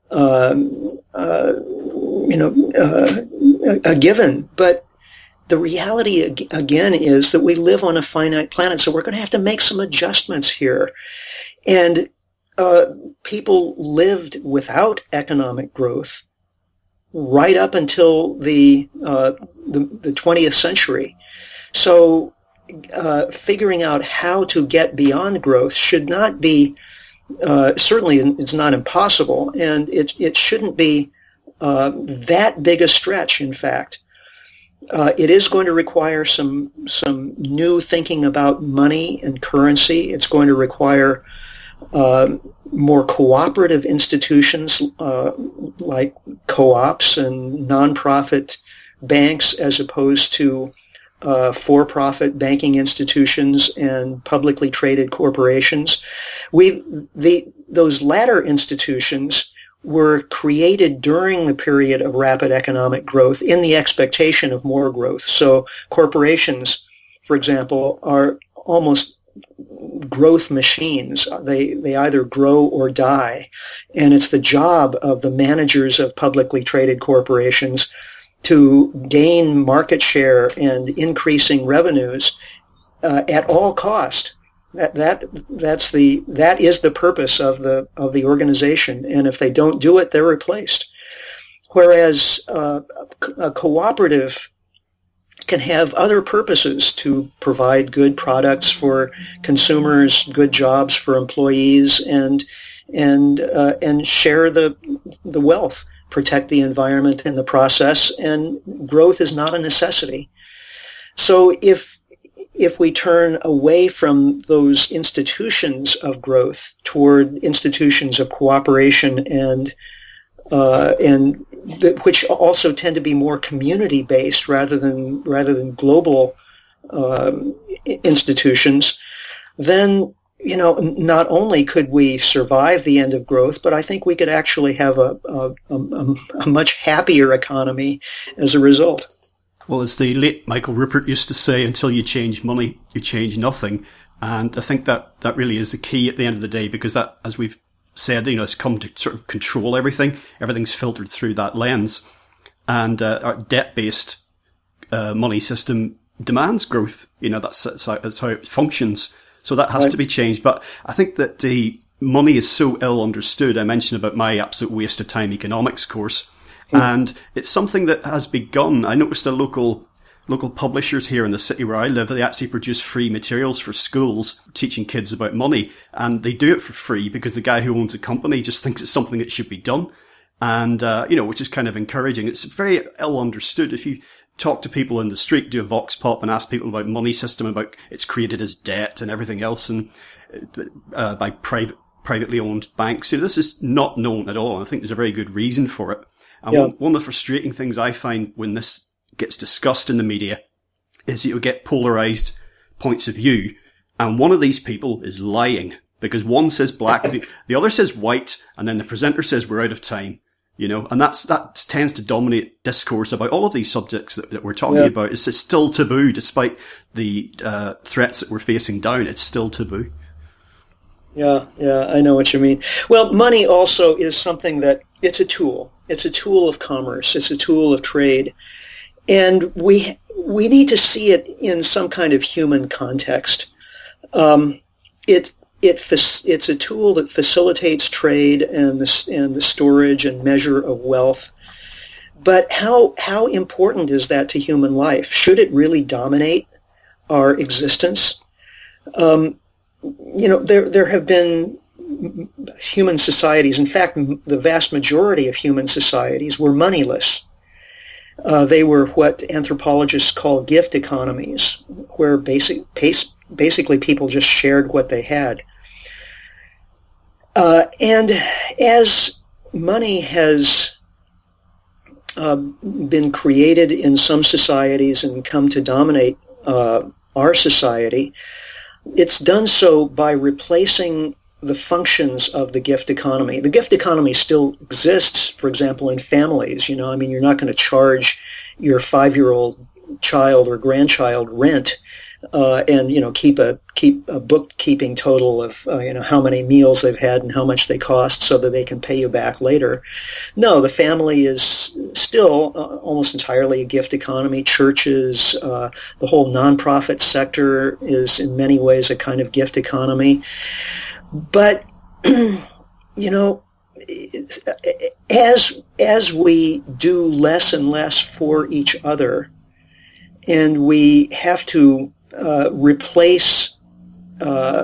um, uh, you know, uh, a, a given. But the reality, again, is that we live on a finite planet, so we're going to have to make some adjustments here. And uh, people lived without economic growth right up until the uh, the, the twentieth century. So uh, figuring out how to get beyond growth should not be, uh, certainly it's not impossible, and it, it shouldn't be uh, that big a stretch, in fact. Uh, it is going to require some some new thinking about money and currency. It's going to require uh, more cooperative institutions uh, like co-ops and nonprofit banks, as opposed to uh, for-profit banking institutions and publicly traded corporations. We the those latter institutions were created during the period of rapid economic growth in the expectation of more growth. So corporations, for example, are almost growth machines. They they either grow or die. And it's the job of the managers of publicly traded corporations to gain market share and increasing revenues uh, at all cost. That that that's the that is the purpose of the of the organization, and if they don't do it, they're replaced. Whereas uh, a cooperative can have other purposes to provide good products for consumers, good jobs for employees, and and uh, and share the the wealth, protect the environment in the process, and growth is not a necessity. So if If we turn away from those institutions of growth toward institutions of cooperation and uh, and th- which also tend to be more community-based rather than rather than global um, institutions, then you know not only could we survive the end of growth, but I think we could actually have a a, a, a much happier economy as a result. Well, as the late Michael Rupert used to say, until you change money, you change nothing. And I think that, that really is the key at the end of the day, because that, as we've said, you know, it's come to sort of control everything. Everything's filtered through that lens. And uh, our debt-based uh, money system demands growth. You know, that's, that's, how, that's how it functions. So that has right. to be changed. But I think that the money is so ill understood. I mentioned about my absolute waste of time economics course. And it's something that has begun. I noticed the local local publishers here in the city where I live, they actually produce free materials for schools teaching kids about money. And they do it for free because the guy who owns the company just thinks it's something that should be done. And, uh, you know, which is kind of encouraging. It's very ill understood. If you talk to people in the street, do a vox pop and ask people about money system, about it's created as debt and everything else, and uh, by private privately owned banks. You know, this is not known at all. And I think there's a very good reason for it. And yeah. one, one of the frustrating things I find when this gets discussed in the media is you get polarized points of view. And one of these people is lying because one says black, the, the other says white, and then the presenter says we're out of time. You know, and that's, that tends to dominate discourse about all of these subjects that, that we're talking yeah. about. It's, it's still taboo, despite the, uh, threats that we're facing down. It's still taboo. Yeah, yeah, I know what you mean. Well, money also is something that, it's a tool. It's a tool of commerce. It's a tool of trade. And we, we need to see it in some kind of human context. Um, it, It it's a tool that facilitates trade and the and the storage and measure of wealth. But how how important is that to human life? Should it really dominate our existence? Um, you know, there there have been human societies. In fact, the vast majority of human societies were moneyless. Uh, they were what anthropologists call gift economies, where basic basically people just shared what they had. Uh, and as money has uh, been created in some societies and come to dominate uh, our society, it's done so by replacing the functions of the gift economy. The gift economy still exists, for example, in families. You know, I mean, you're not going to charge your five-year-old child or grandchild rent Uh, and, you know, keep a keep a bookkeeping total of, uh, you know, how many meals they've had and how much they cost so that they can pay you back later. No, the family is still uh, almost entirely a gift economy. Churches, uh, the whole nonprofit sector is in many ways a kind of gift economy. But, you know, as as we do less and less for each other, and we have to Uh, replace uh,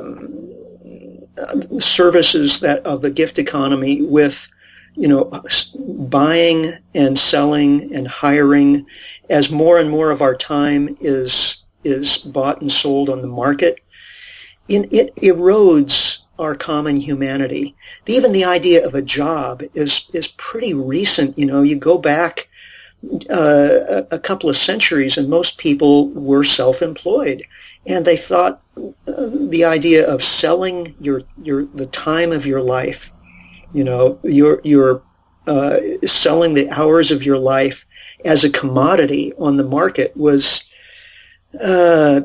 services that of the gift economy with, you know, buying and selling and hiring, as more and more of our time is is bought and sold on the market. In, it erodes our common humanity. Even the idea of a job is is pretty recent. You know, you go back Uh, a, a couple of centuries, and most people were self-employed, and they thought uh, the idea of selling your your the time of your life, you know, you're you're uh, selling the hours of your life as a commodity on the market was uh,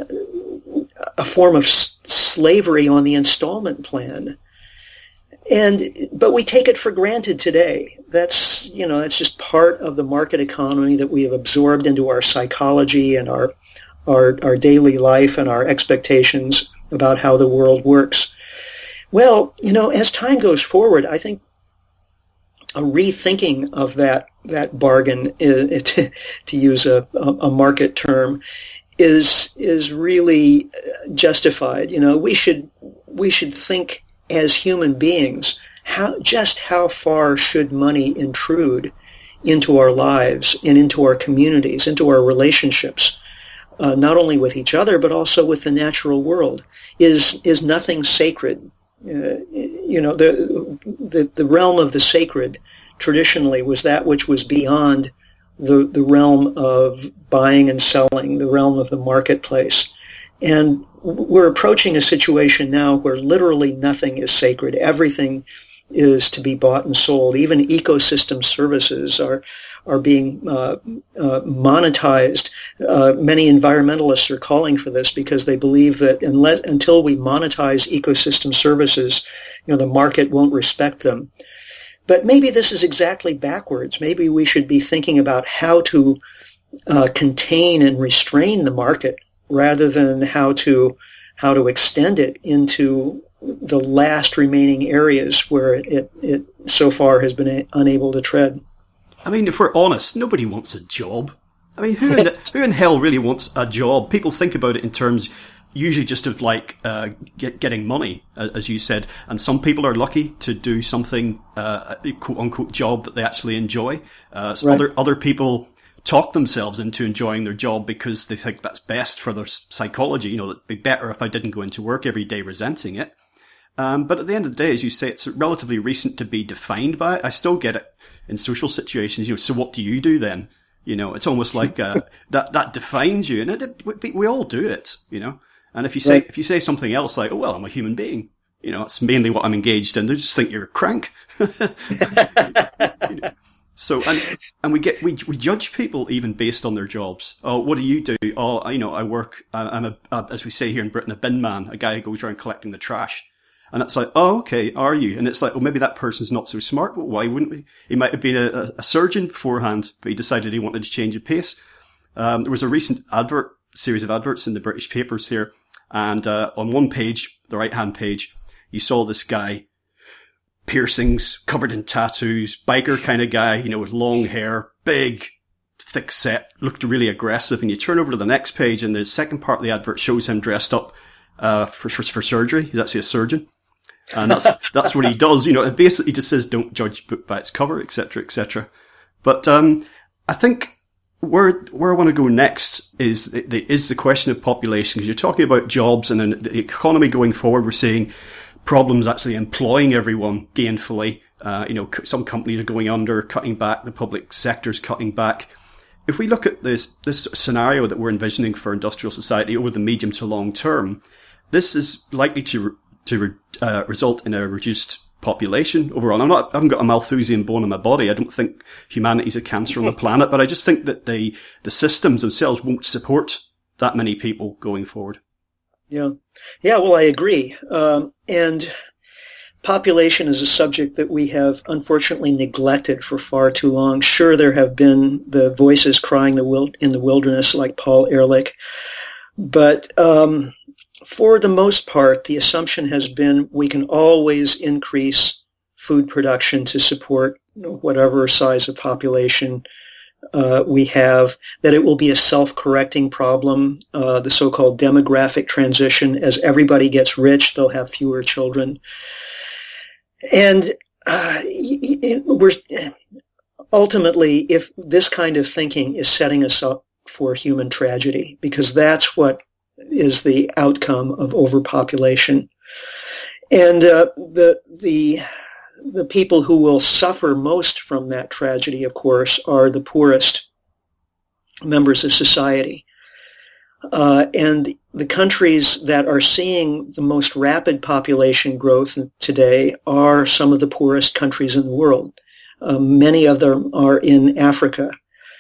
a form of s- slavery on the installment plan. And, but we take it for granted today. That's, you know, that's just part of the market economy that we have absorbed into our psychology and our, our, our daily life and our expectations about how the world works. Well, you know, as time goes forward, I think a rethinking of that, that bargain, is, to, to use a, a market term, is, is really justified. You know, we should, we should think as human beings, how just how far should money intrude into our lives and into our communities, into our relationships, uh, not only with each other but also with the natural world? Is is nothing sacred? Uh, you know, the, the the realm of the sacred traditionally was that which was beyond the the realm of buying and selling, the realm of the marketplace, and we're approaching a situation now where literally nothing is sacred. Everything is to be bought and sold. Even ecosystem services are are being uh, uh, monetized. Uh, many environmentalists are calling for this because they believe that unless, until we monetize ecosystem services, you know, the market won't respect them. But maybe this is exactly backwards. Maybe we should be thinking about how to uh, contain and restrain the market, rather than how to how to extend it into the last remaining areas where it, it, it so far has been a, unable to tread. I mean, if we're honest, nobody wants a job. I mean, who in, the, who in hell really wants a job? People think about it in terms usually just of like uh, get, getting money, as you said. And some people are lucky to do something, uh, a quote-unquote job that they actually enjoy. Uh, so right. other other people talk themselves into enjoying their job because they think that's best for their psychology. You know, it'd be better if I didn't go into work every day resenting it. Um, but at the end of the day, as you say, it's relatively recent to be defined by it. I still get it in social situations. You know, so what do you do then? You know, it's almost like uh, that that defines you, and it, it, we all do it. You know, and if you say right. if you say something else like, "Oh well, I'm a human being," you know, it's mainly what I'm engaged in. They just think you're a crank. you know? So and and we get we we judge people even based on their jobs. Oh, what do you do? Oh, you know, I work. I'm a, a as we say here in Britain, a bin man, a guy who goes around collecting the trash. And it's like, oh, okay, are you? And it's like, well, maybe that person's not so smart, but why wouldn't we? He might have been a, a surgeon beforehand, but he decided he wanted to change of pace. Um, there was a recent advert, series of adverts in the British papers here, and uh, on one page, the right-hand page, you saw this guy, piercings, covered in tattoos, biker kind of guy, you know, with long hair, big, thick set, looked really aggressive. And you turn over to the next page, and the second part of the advert shows him dressed up uh, for, for, for surgery. He's actually a surgeon. And that's, that's what he does. You know, it basically just says don't judge book by its cover, et cetera, et cetera. But, um, I think where, where I want to go next is the, the, is the question of population, because you're talking about jobs and then the economy going forward. We're seeing problems actually employing everyone gainfully. Uh, you know, some companies are going under, cutting back, the public sector's cutting back. If we look at this, this scenario that we're envisioning for industrial society over the medium to long term, this is likely to to uh, result in a reduced population overall. I'm not, I haven't got a Malthusian bone in my body. I don't think humanity's a cancer on the planet, but I just think that the, the systems themselves won't support that many people going forward. Yeah. Yeah, well, I agree. Um, and population is a subject that we have unfortunately neglected for far too long. Sure, there have been the voices crying the wil- in the wilderness like Paul Ehrlich, but, um, for the most part, the assumption has been we can always increase food production to support whatever size of population uh, we have, that it will be a self-correcting problem, uh, the so-called demographic transition. As everybody gets rich, they'll have fewer children. And uh, it, we're ultimately, if this kind of thinking is setting us up for human tragedy, because that's what is the outcome of overpopulation. And uh, the the the people who will suffer most from that tragedy, of course, are the poorest members of society. Uh, and the countries that are seeing the most rapid population growth today are some of the poorest countries in the world. Uh, many of them are in Africa.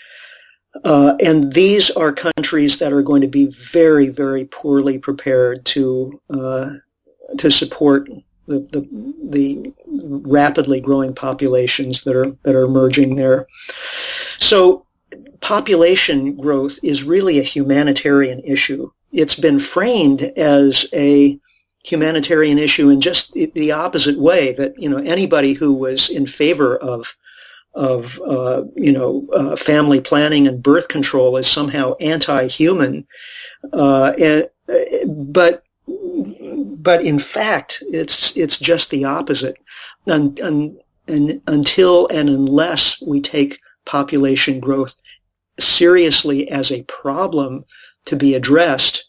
Uh, and these are countries that are going to be very, very poorly prepared to uh, to support the, the the rapidly growing populations that are that are emerging there. So, population growth is really a humanitarian issue. It's been framed as a humanitarian issue in just the opposite way, that, you know, anybody who was in favor of of, uh, you know, uh, family planning and birth control is somehow anti-human. Uh, and, but, but in fact, it's, it's just the opposite. And, and, and until and unless we take population growth seriously as a problem to be addressed,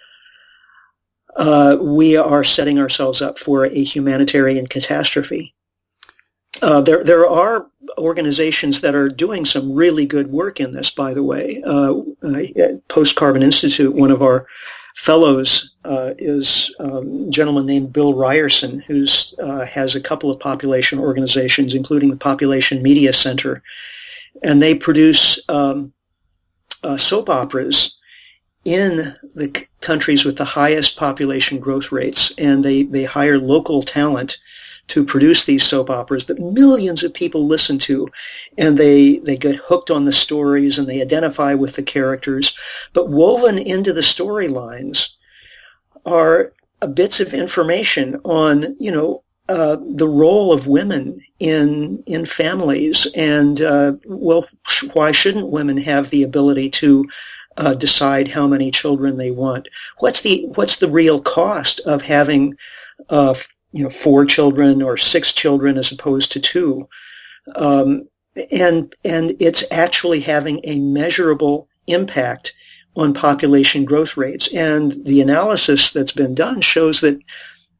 uh, we are setting ourselves up for a humanitarian catastrophe. Uh, there, there are organizations that are doing some really good work in this, by the way. Uh, at Post Carbon Institute, one of our fellows uh, is um, a gentleman named Bill Ryerson, who uh, has a couple of population organizations, including the Population Media Center. And they produce um, uh, soap operas in the c- countries with the highest population growth rates. And they, they hire local talent to produce these soap operas that millions of people listen to, and they, they get hooked on the stories and they identify with the characters. But woven into the storylines are uh, bits of information on, you know, uh, the role of women in in families, and uh, well, sh- why shouldn't women have the ability to uh, decide how many children they want? What's the what's the real cost of having uh, you know, four children or six children as opposed to two. Um, and, and it's actually having a measurable impact on population growth rates. And the analysis that's been done shows that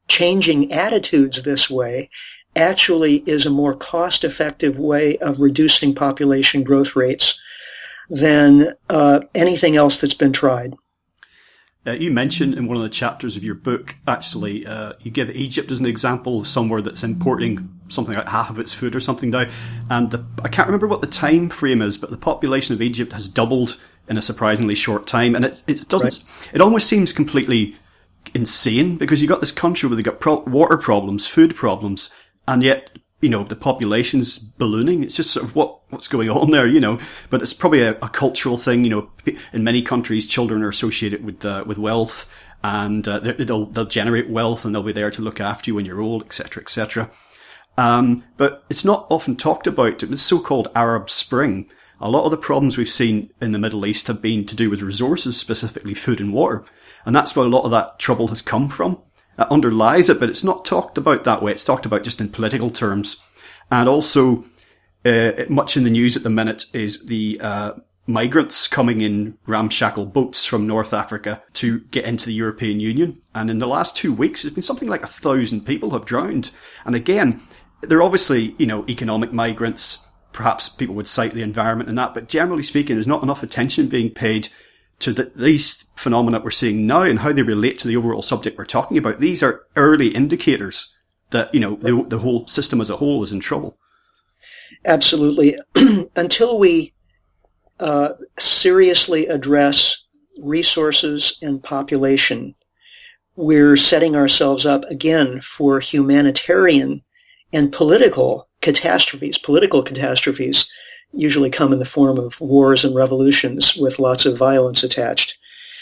changing attitudes this way actually is a more cost-effective way of reducing population growth rates than uh, anything else that's been tried. Uh, you mentioned in one of the chapters of your book, actually, uh, you give Egypt as an example of somewhere that's importing something like half of its food or something now. And the, I can't remember what the time frame is, but the population of Egypt has doubled in a surprisingly short time. And it, it doesn't, right. It almost seems completely insane, because you've got this country where they've got pro- water problems, food problems, and yet, you know, the population's ballooning. It's just sort of what, what's going on there, you know. But it's probably a, a cultural thing, you know. In many countries, children are associated with uh, with wealth, and uh, they'll they'll generate wealth, and they'll be there to look after you when you're old, et cetera, et cetera. Um, but it's not often talked about. The so-called Arab Spring. A lot of the problems we've seen in the Middle East have been to do with resources, specifically food and water, and that's where a lot of that trouble has come from. That underlies it, but it's not talked about that way. It's talked about just in political terms. And also, uh, much in the news at the minute is the uh, migrants coming in ramshackle boats from North Africa to get into the European Union. And in the last two weeks, there's been something like a thousand people have drowned. And again, they're obviously, you know, economic migrants. Perhaps people would cite the environment and that, but generally speaking, there's not enough attention being paid to the, these phenomena we're seeing now and how they relate to the overall subject we're talking about. These are early indicators that, you know, the, the whole system as a whole is in trouble. Absolutely. Until we uh, seriously address resources and population, we're setting ourselves up again for humanitarian and political catastrophes. Political catastrophes usually come in the form of wars and revolutions with lots of violence attached.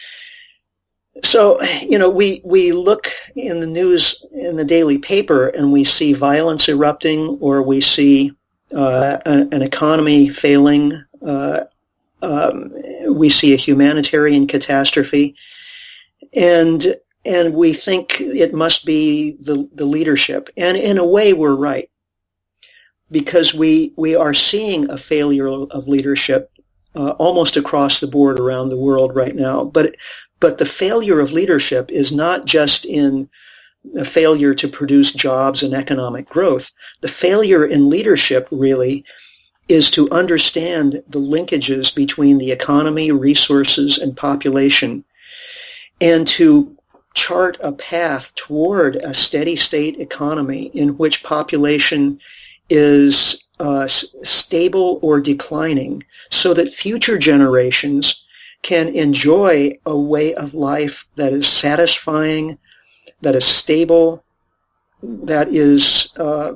So, you know, we, we look in the news, in the daily paper, and we see violence erupting, or we see uh, an, an economy failing. Uh, um, we see a humanitarian catastrophe. And and we think it must be the, the leadership. And in a way, we're right, because we we are seeing a failure of leadership uh, almost across the board around the world right now. But but the failure of leadership is not just in a failure to produce jobs and economic growth. The failure in leadership really is to understand the linkages between the economy, resources, and population, and to chart a path toward a steady state economy in which population is uh, s- stable or declining, so that future generations can enjoy a way of life that is satisfying, that is stable, that is uh,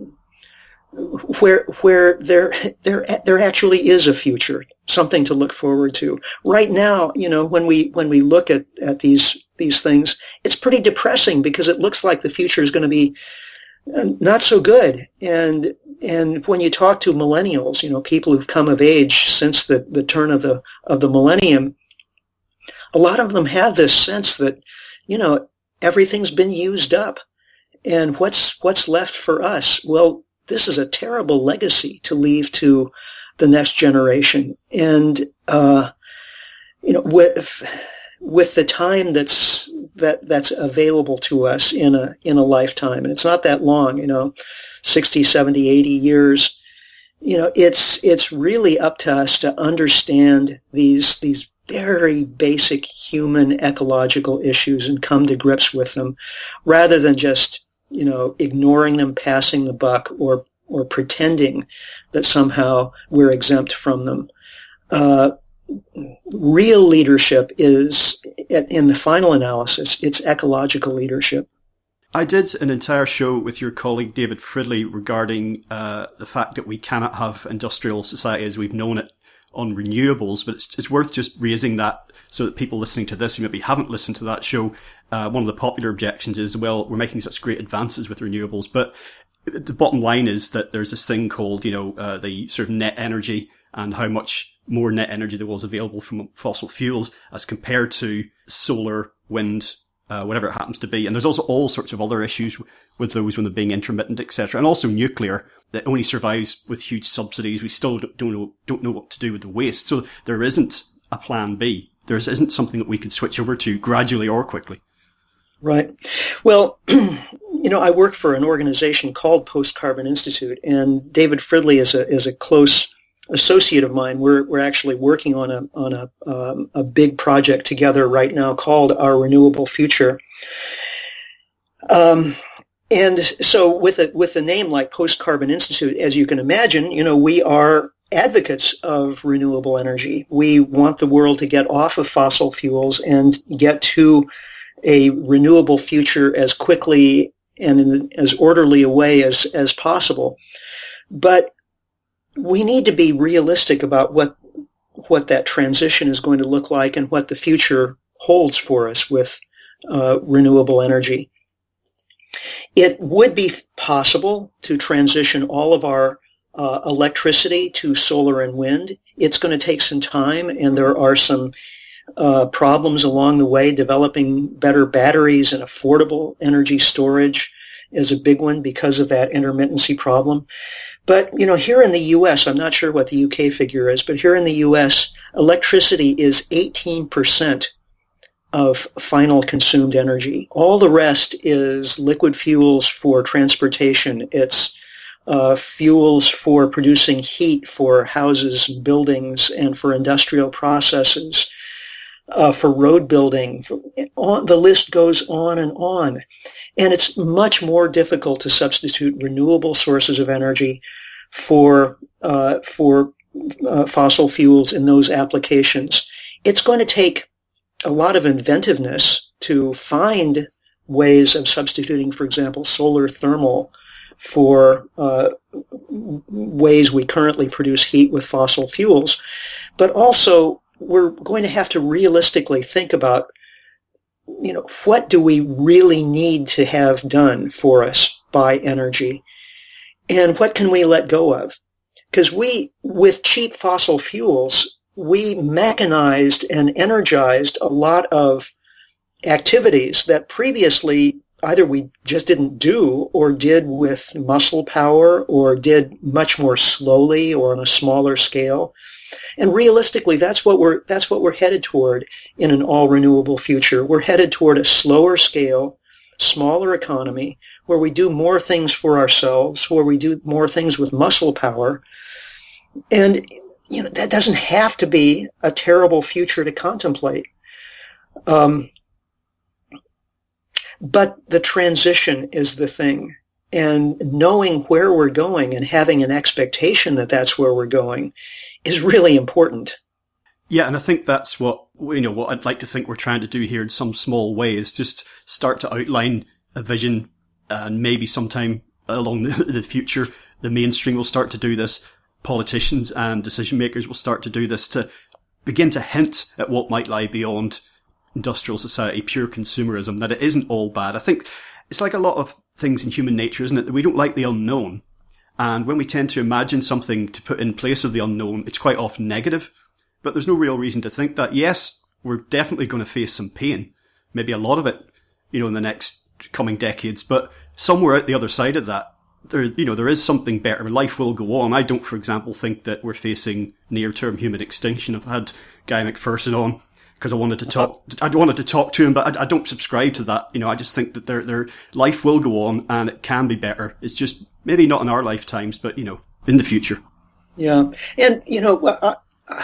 where where there there there actually is a future, something to look forward to. Right now, you know, when we when we look at, at these these things, it's pretty depressing, because it looks like the future is going to be not so good. And and when you talk to millennials, you know, people who've come of age since the, the turn of the of the millennium, a lot of them have this sense that, you know, everything's been used up, and what's what's left for us? Well, this is a terrible legacy to leave to the next generation. And uh, you know, with with the time that's that that's available to us in a in a lifetime, and it's not that long, you know, sixty, seventy, eighty years, you know, it's it's really up to us to understand these these very basic human ecological issues and come to grips with them, rather than just, you know, ignoring them, passing the buck, or or pretending that somehow we're exempt from them. Uh, real leadership is, in the final analysis, it's ecological leadership. I did an entire show with your colleague David Fridley regarding uh, the fact that we cannot have industrial society as we've known it on renewables, but it's, it's worth just raising that so that people listening to this who maybe haven't listened to that show, uh, one of the popular objections is, well, we're making such great advances with renewables, but the bottom line is that there's this thing called, you know, uh, the sort of net energy, and how much more net energy there was available from fossil fuels as compared to solar, wind, uh, whatever it happens to be. And there's also all sorts of other issues with those when they're being intermittent, et cetera. And also nuclear that only survives with huge subsidies. We still don't know, don't know what to do with the waste. So there isn't a plan B. There isn't something that we could switch over to gradually or quickly. Right. Well, you know, I work for an organization called Post-Carbon Institute, and David Fridley is a is a close associate of mine. We're we're actually working on a on a um, a big project together right now called Our Renewable Future. Um, and so, with a with a name like Post-Carbon Institute, as you can imagine, you know, we are advocates of renewable energy. We want the world to get off of fossil fuels and get to a renewable future as quickly and in as orderly a way as, as possible. But we need to be realistic about what what that transition is going to look like and what the future holds for us with uh, renewable energy. It would be possible to transition all of our uh, electricity to solar and wind. It's going to take some time, and there are some Uh, problems along the way. Developing better batteries and affordable energy storage is a big one because of that intermittency problem. But, you know, here in the U S, I'm not sure what the U K figure is, but here in the U S, electricity is eighteen percent of final consumed energy. All the rest is liquid fuels for transportation. It's uh, fuels for producing heat for houses, buildings, and for industrial processes. Uh, for road building, for, on, the list goes on and on. And it's much more difficult to substitute renewable sources of energy for uh, for uh, fossil fuels in those applications. It's going to take a lot of inventiveness to find ways of substituting, for example, solar thermal for uh, ways we currently produce heat with fossil fuels, but also we're going to have to realistically think about, you know, what do we really need to have done for us by energy, and what can we let go of? Because we, with cheap fossil fuels, we mechanized and energized a lot of activities that previously either we just didn't do or did with muscle power or did much more slowly or on a smaller scale. And realistically, that's what we're that's what we're headed toward in an all renewable future. We're headed toward a slower scale, smaller economy where we do more things for ourselves, where we do more things with muscle power. And you know, that doesn't have to be a terrible future to contemplate. Um, but the transition is the thing. And knowing where we're going and having an expectation that that's where we're going is really important. Yeah, and I think that's what, you know, what I'd like to think we're trying to do here in some small way is just start to outline a vision, and maybe sometime along the, the future, the mainstream will start to do this. Politicians and decision makers will start to do this to begin to hint at what might lie beyond industrial society, pure consumerism, that it isn't all bad. I think it's like a lot of things in human nature, isn't it? That we don't like the unknown. And when we tend to imagine something to put in place of the unknown, it's quite often negative. But there's no real reason to think that. Yes, we're definitely going to face some pain. Maybe a lot of it, you know, in the next coming decades. But somewhere out the other side of that, there, you know, there is something better. Life will go on. I don't, for example, think that we're facing near-term human extinction. I've had Guy McPherson on because I wanted to talk. I wanted to talk to him, but I, I don't subscribe to that. You know, I just think that their their life will go on and it can be better. It's just maybe not in our lifetimes, but you know, in the future. Yeah, and you know, I, I,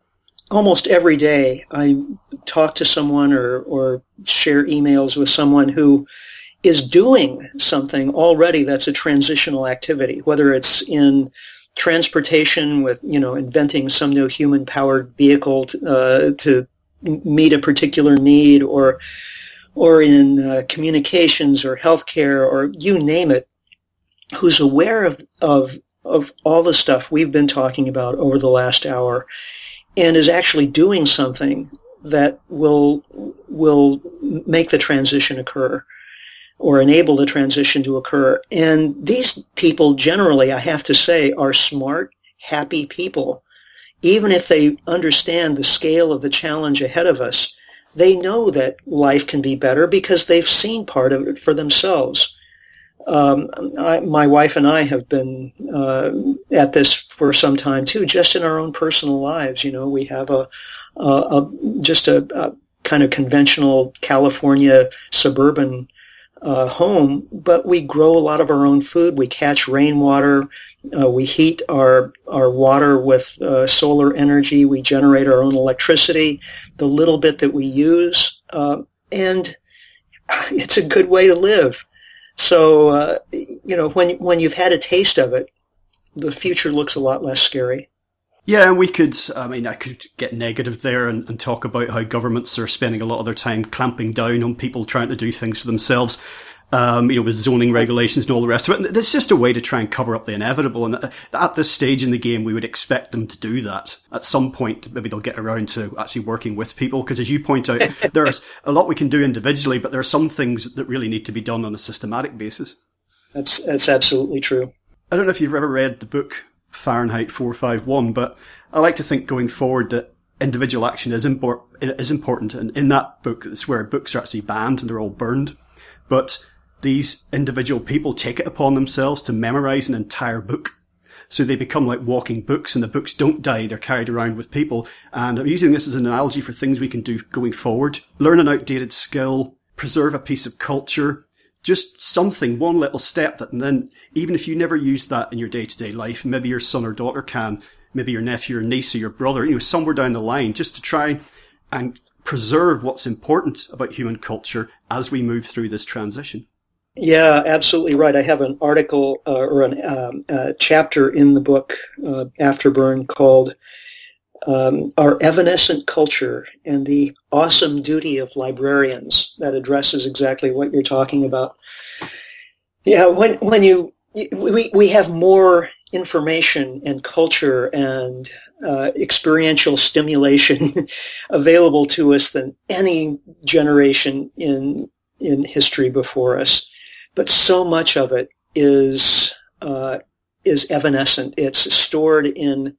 almost every day I talk to someone or or share emails with someone who is doing something already that's a transitional activity, whether it's in transportation with, you know, inventing some new human-powered vehicle to, uh, to meet a particular need, or or in uh, communications or healthcare or you name it, who's aware of, of of all the stuff we've been talking about over the last hour and is actually doing something that will will make the transition occur or enable the transition to occur. And these people generally, I have to say, are smart, happy people. Even if they understand the scale of the challenge ahead of us, they know that life can be better because they've seen part of it for themselves. Um, I, my wife and I have been uh, at this for some time too, just in our own personal lives. You know, we have a, a, a just a, a kind of conventional California suburban uh, home, but we grow a lot of our own food. We catch rainwater. Uh, we heat our our water with uh, solar energy. We generate our own electricity, the little bit that we use, uh, and it's a good way to live. So, uh, you know, when when you've had a taste of it, the future looks a lot less scary. Yeah, and we could, I mean, I could get negative there and, and talk about how governments are spending a lot of their time clamping down on people trying to do things for themselves. Um, you know, with zoning regulations and all the rest of it. And it's just a way to try and cover up the inevitable. And at this stage in the game, we would expect them to do that. At some point, maybe they'll get around to actually working with people. Because as you point out, there's a lot we can do individually, but there are some things that really need to be done on a systematic basis. That's, that's absolutely true. I don't know if you've ever read the book Fahrenheit four fifty-one, but I like to think going forward that individual action is, import, is important. And in that book, it's where books are actually banned and they're all burned. But these individual people take it upon themselves to memorize an entire book. So they become like walking books, and the books don't die. They're carried around with people. And I'm using this as an analogy for things we can do going forward. Learn an outdated skill, preserve a piece of culture, just something, one little step that, and then even if you never use that in your day-to-day life, maybe your son or daughter can, maybe your nephew or niece or your brother, you know, somewhere down the line, just to try and preserve what's important about human culture as we move through this transition. Yeah, absolutely right. I have an article uh, or an um, uh, chapter in the book uh, Afterburn called um, Our Evanescent Culture and the Awesome Duty of Librarians, that addresses exactly what you're talking about. Yeah, when when you we we have more information and culture and uh, experiential stimulation available to us than any generation in in history before us. But so much of it is uh, is evanescent. It's stored in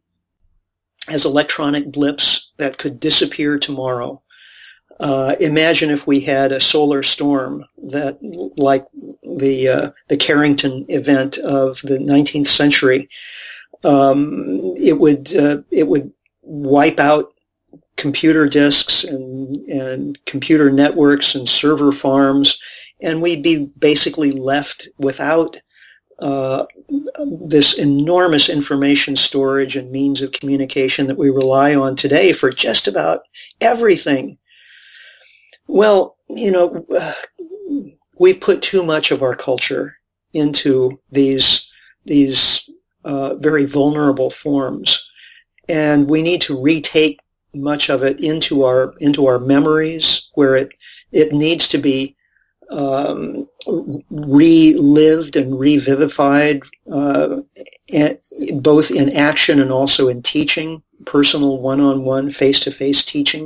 as electronic blips that could disappear tomorrow. Uh, imagine if we had a solar storm that, like the uh, the Carrington event of the nineteenth century, um, it would uh, it would wipe out computer disks and and computer networks and server farms. And we'd be basically left without uh, this enormous information storage and means of communication that we rely on today for just about everything. Well, you know, uh, we've put too much of our culture into these these uh, very vulnerable forms, and we need to retake much of it into our into our memories, where it it needs to be Um, relived and revivified, uh, and both in action and also in teaching, personal one-on-one, face-to-face teaching.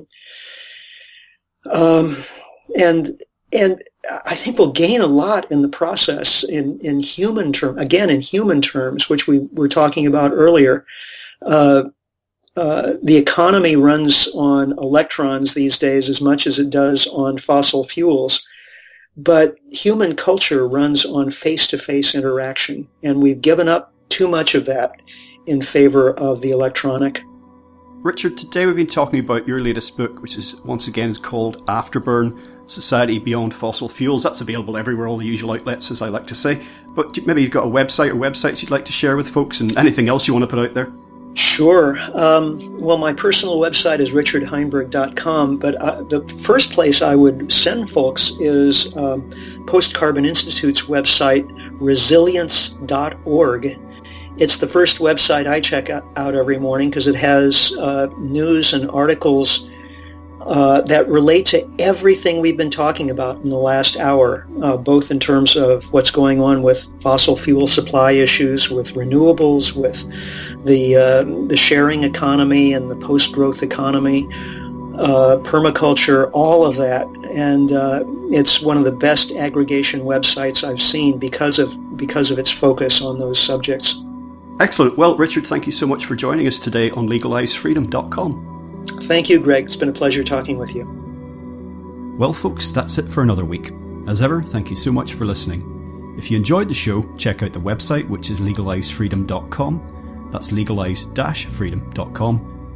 Um, and and I think we'll gain a lot in the process in, in human terms, again, in human terms, which we were talking about earlier. Uh, uh, the economy runs on electrons these days as much as it does on fossil fuels. But human culture runs on face-to-face interaction, and we've given up too much of that in favor of the electronic. Richard, today we've been talking about your latest book, which is once again is called Afterburn, Society Beyond Fossil Fuels. That's available everywhere, all the usual outlets, as I like to say. But maybe you've got a website or websites you'd like to share with folks, and anything else you want to put out there? Sure. Um, well, my personal website is richard heinberg dot com, but uh, the first place I would send folks is um, Post Carbon Institute's website, resilience dot org. It's the first website I check out every morning because it has uh, news and articles uh, that relate to everything we've been talking about in the last hour, uh, both in terms of what's going on with fossil fuel supply issues, with renewables, with the uh, the sharing economy and the post-growth economy, uh, permaculture, all of that. And uh, it's one of the best aggregation websites I've seen because of because of its focus on those subjects. Excellent. Well, Richard, thank you so much for joining us today on legalize freedom dot com. Thank you, Greg. It's been a pleasure talking with you. Well, folks, that's it for another week. As ever, thank you so much for listening. If you enjoyed the show, check out the website, which is legalize freedom dot com. That's legalize dash freedom dot com.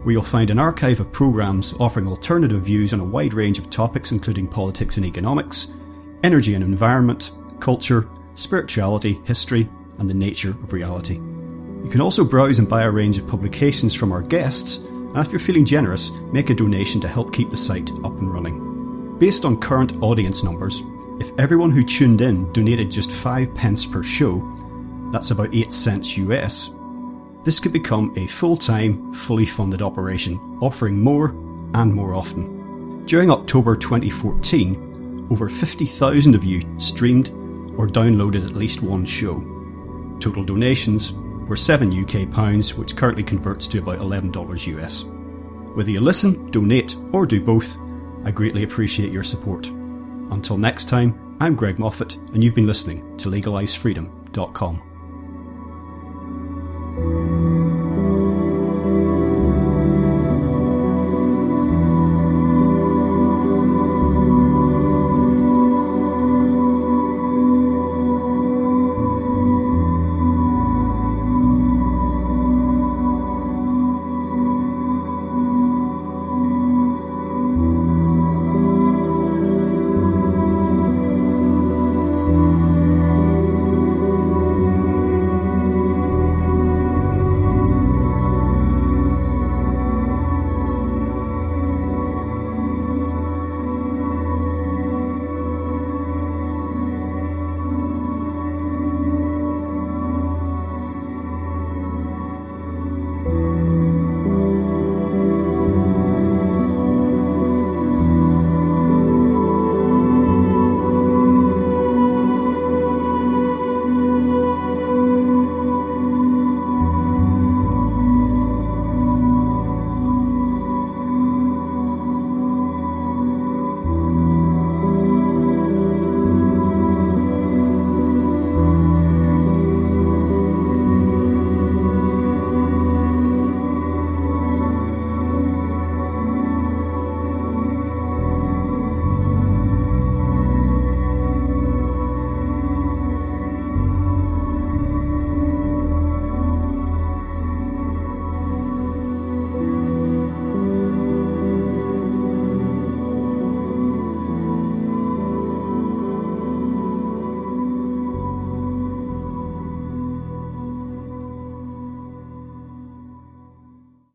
where you'll find an archive of programmes offering alternative views on a wide range of topics including politics and economics, energy and environment, culture, spirituality, history, and the nature of reality. You can also browse and buy a range of publications from our guests, and if you're feeling generous, make a donation to help keep the site up and running. Based on current audience numbers, if everyone who tuned in donated just five pence per show, that's about eight cents U S, this could become a full-time, fully funded operation, offering more and more often. During October twenty fourteen, over fifty thousand of you streamed or downloaded at least one show. Total donations were seven U K pounds, which currently converts to about eleven dollars U S. Whether you listen, donate, or do both, I greatly appreciate your support. Until next time, I'm Greg Moffat, and you've been listening to legalise freedom dot com.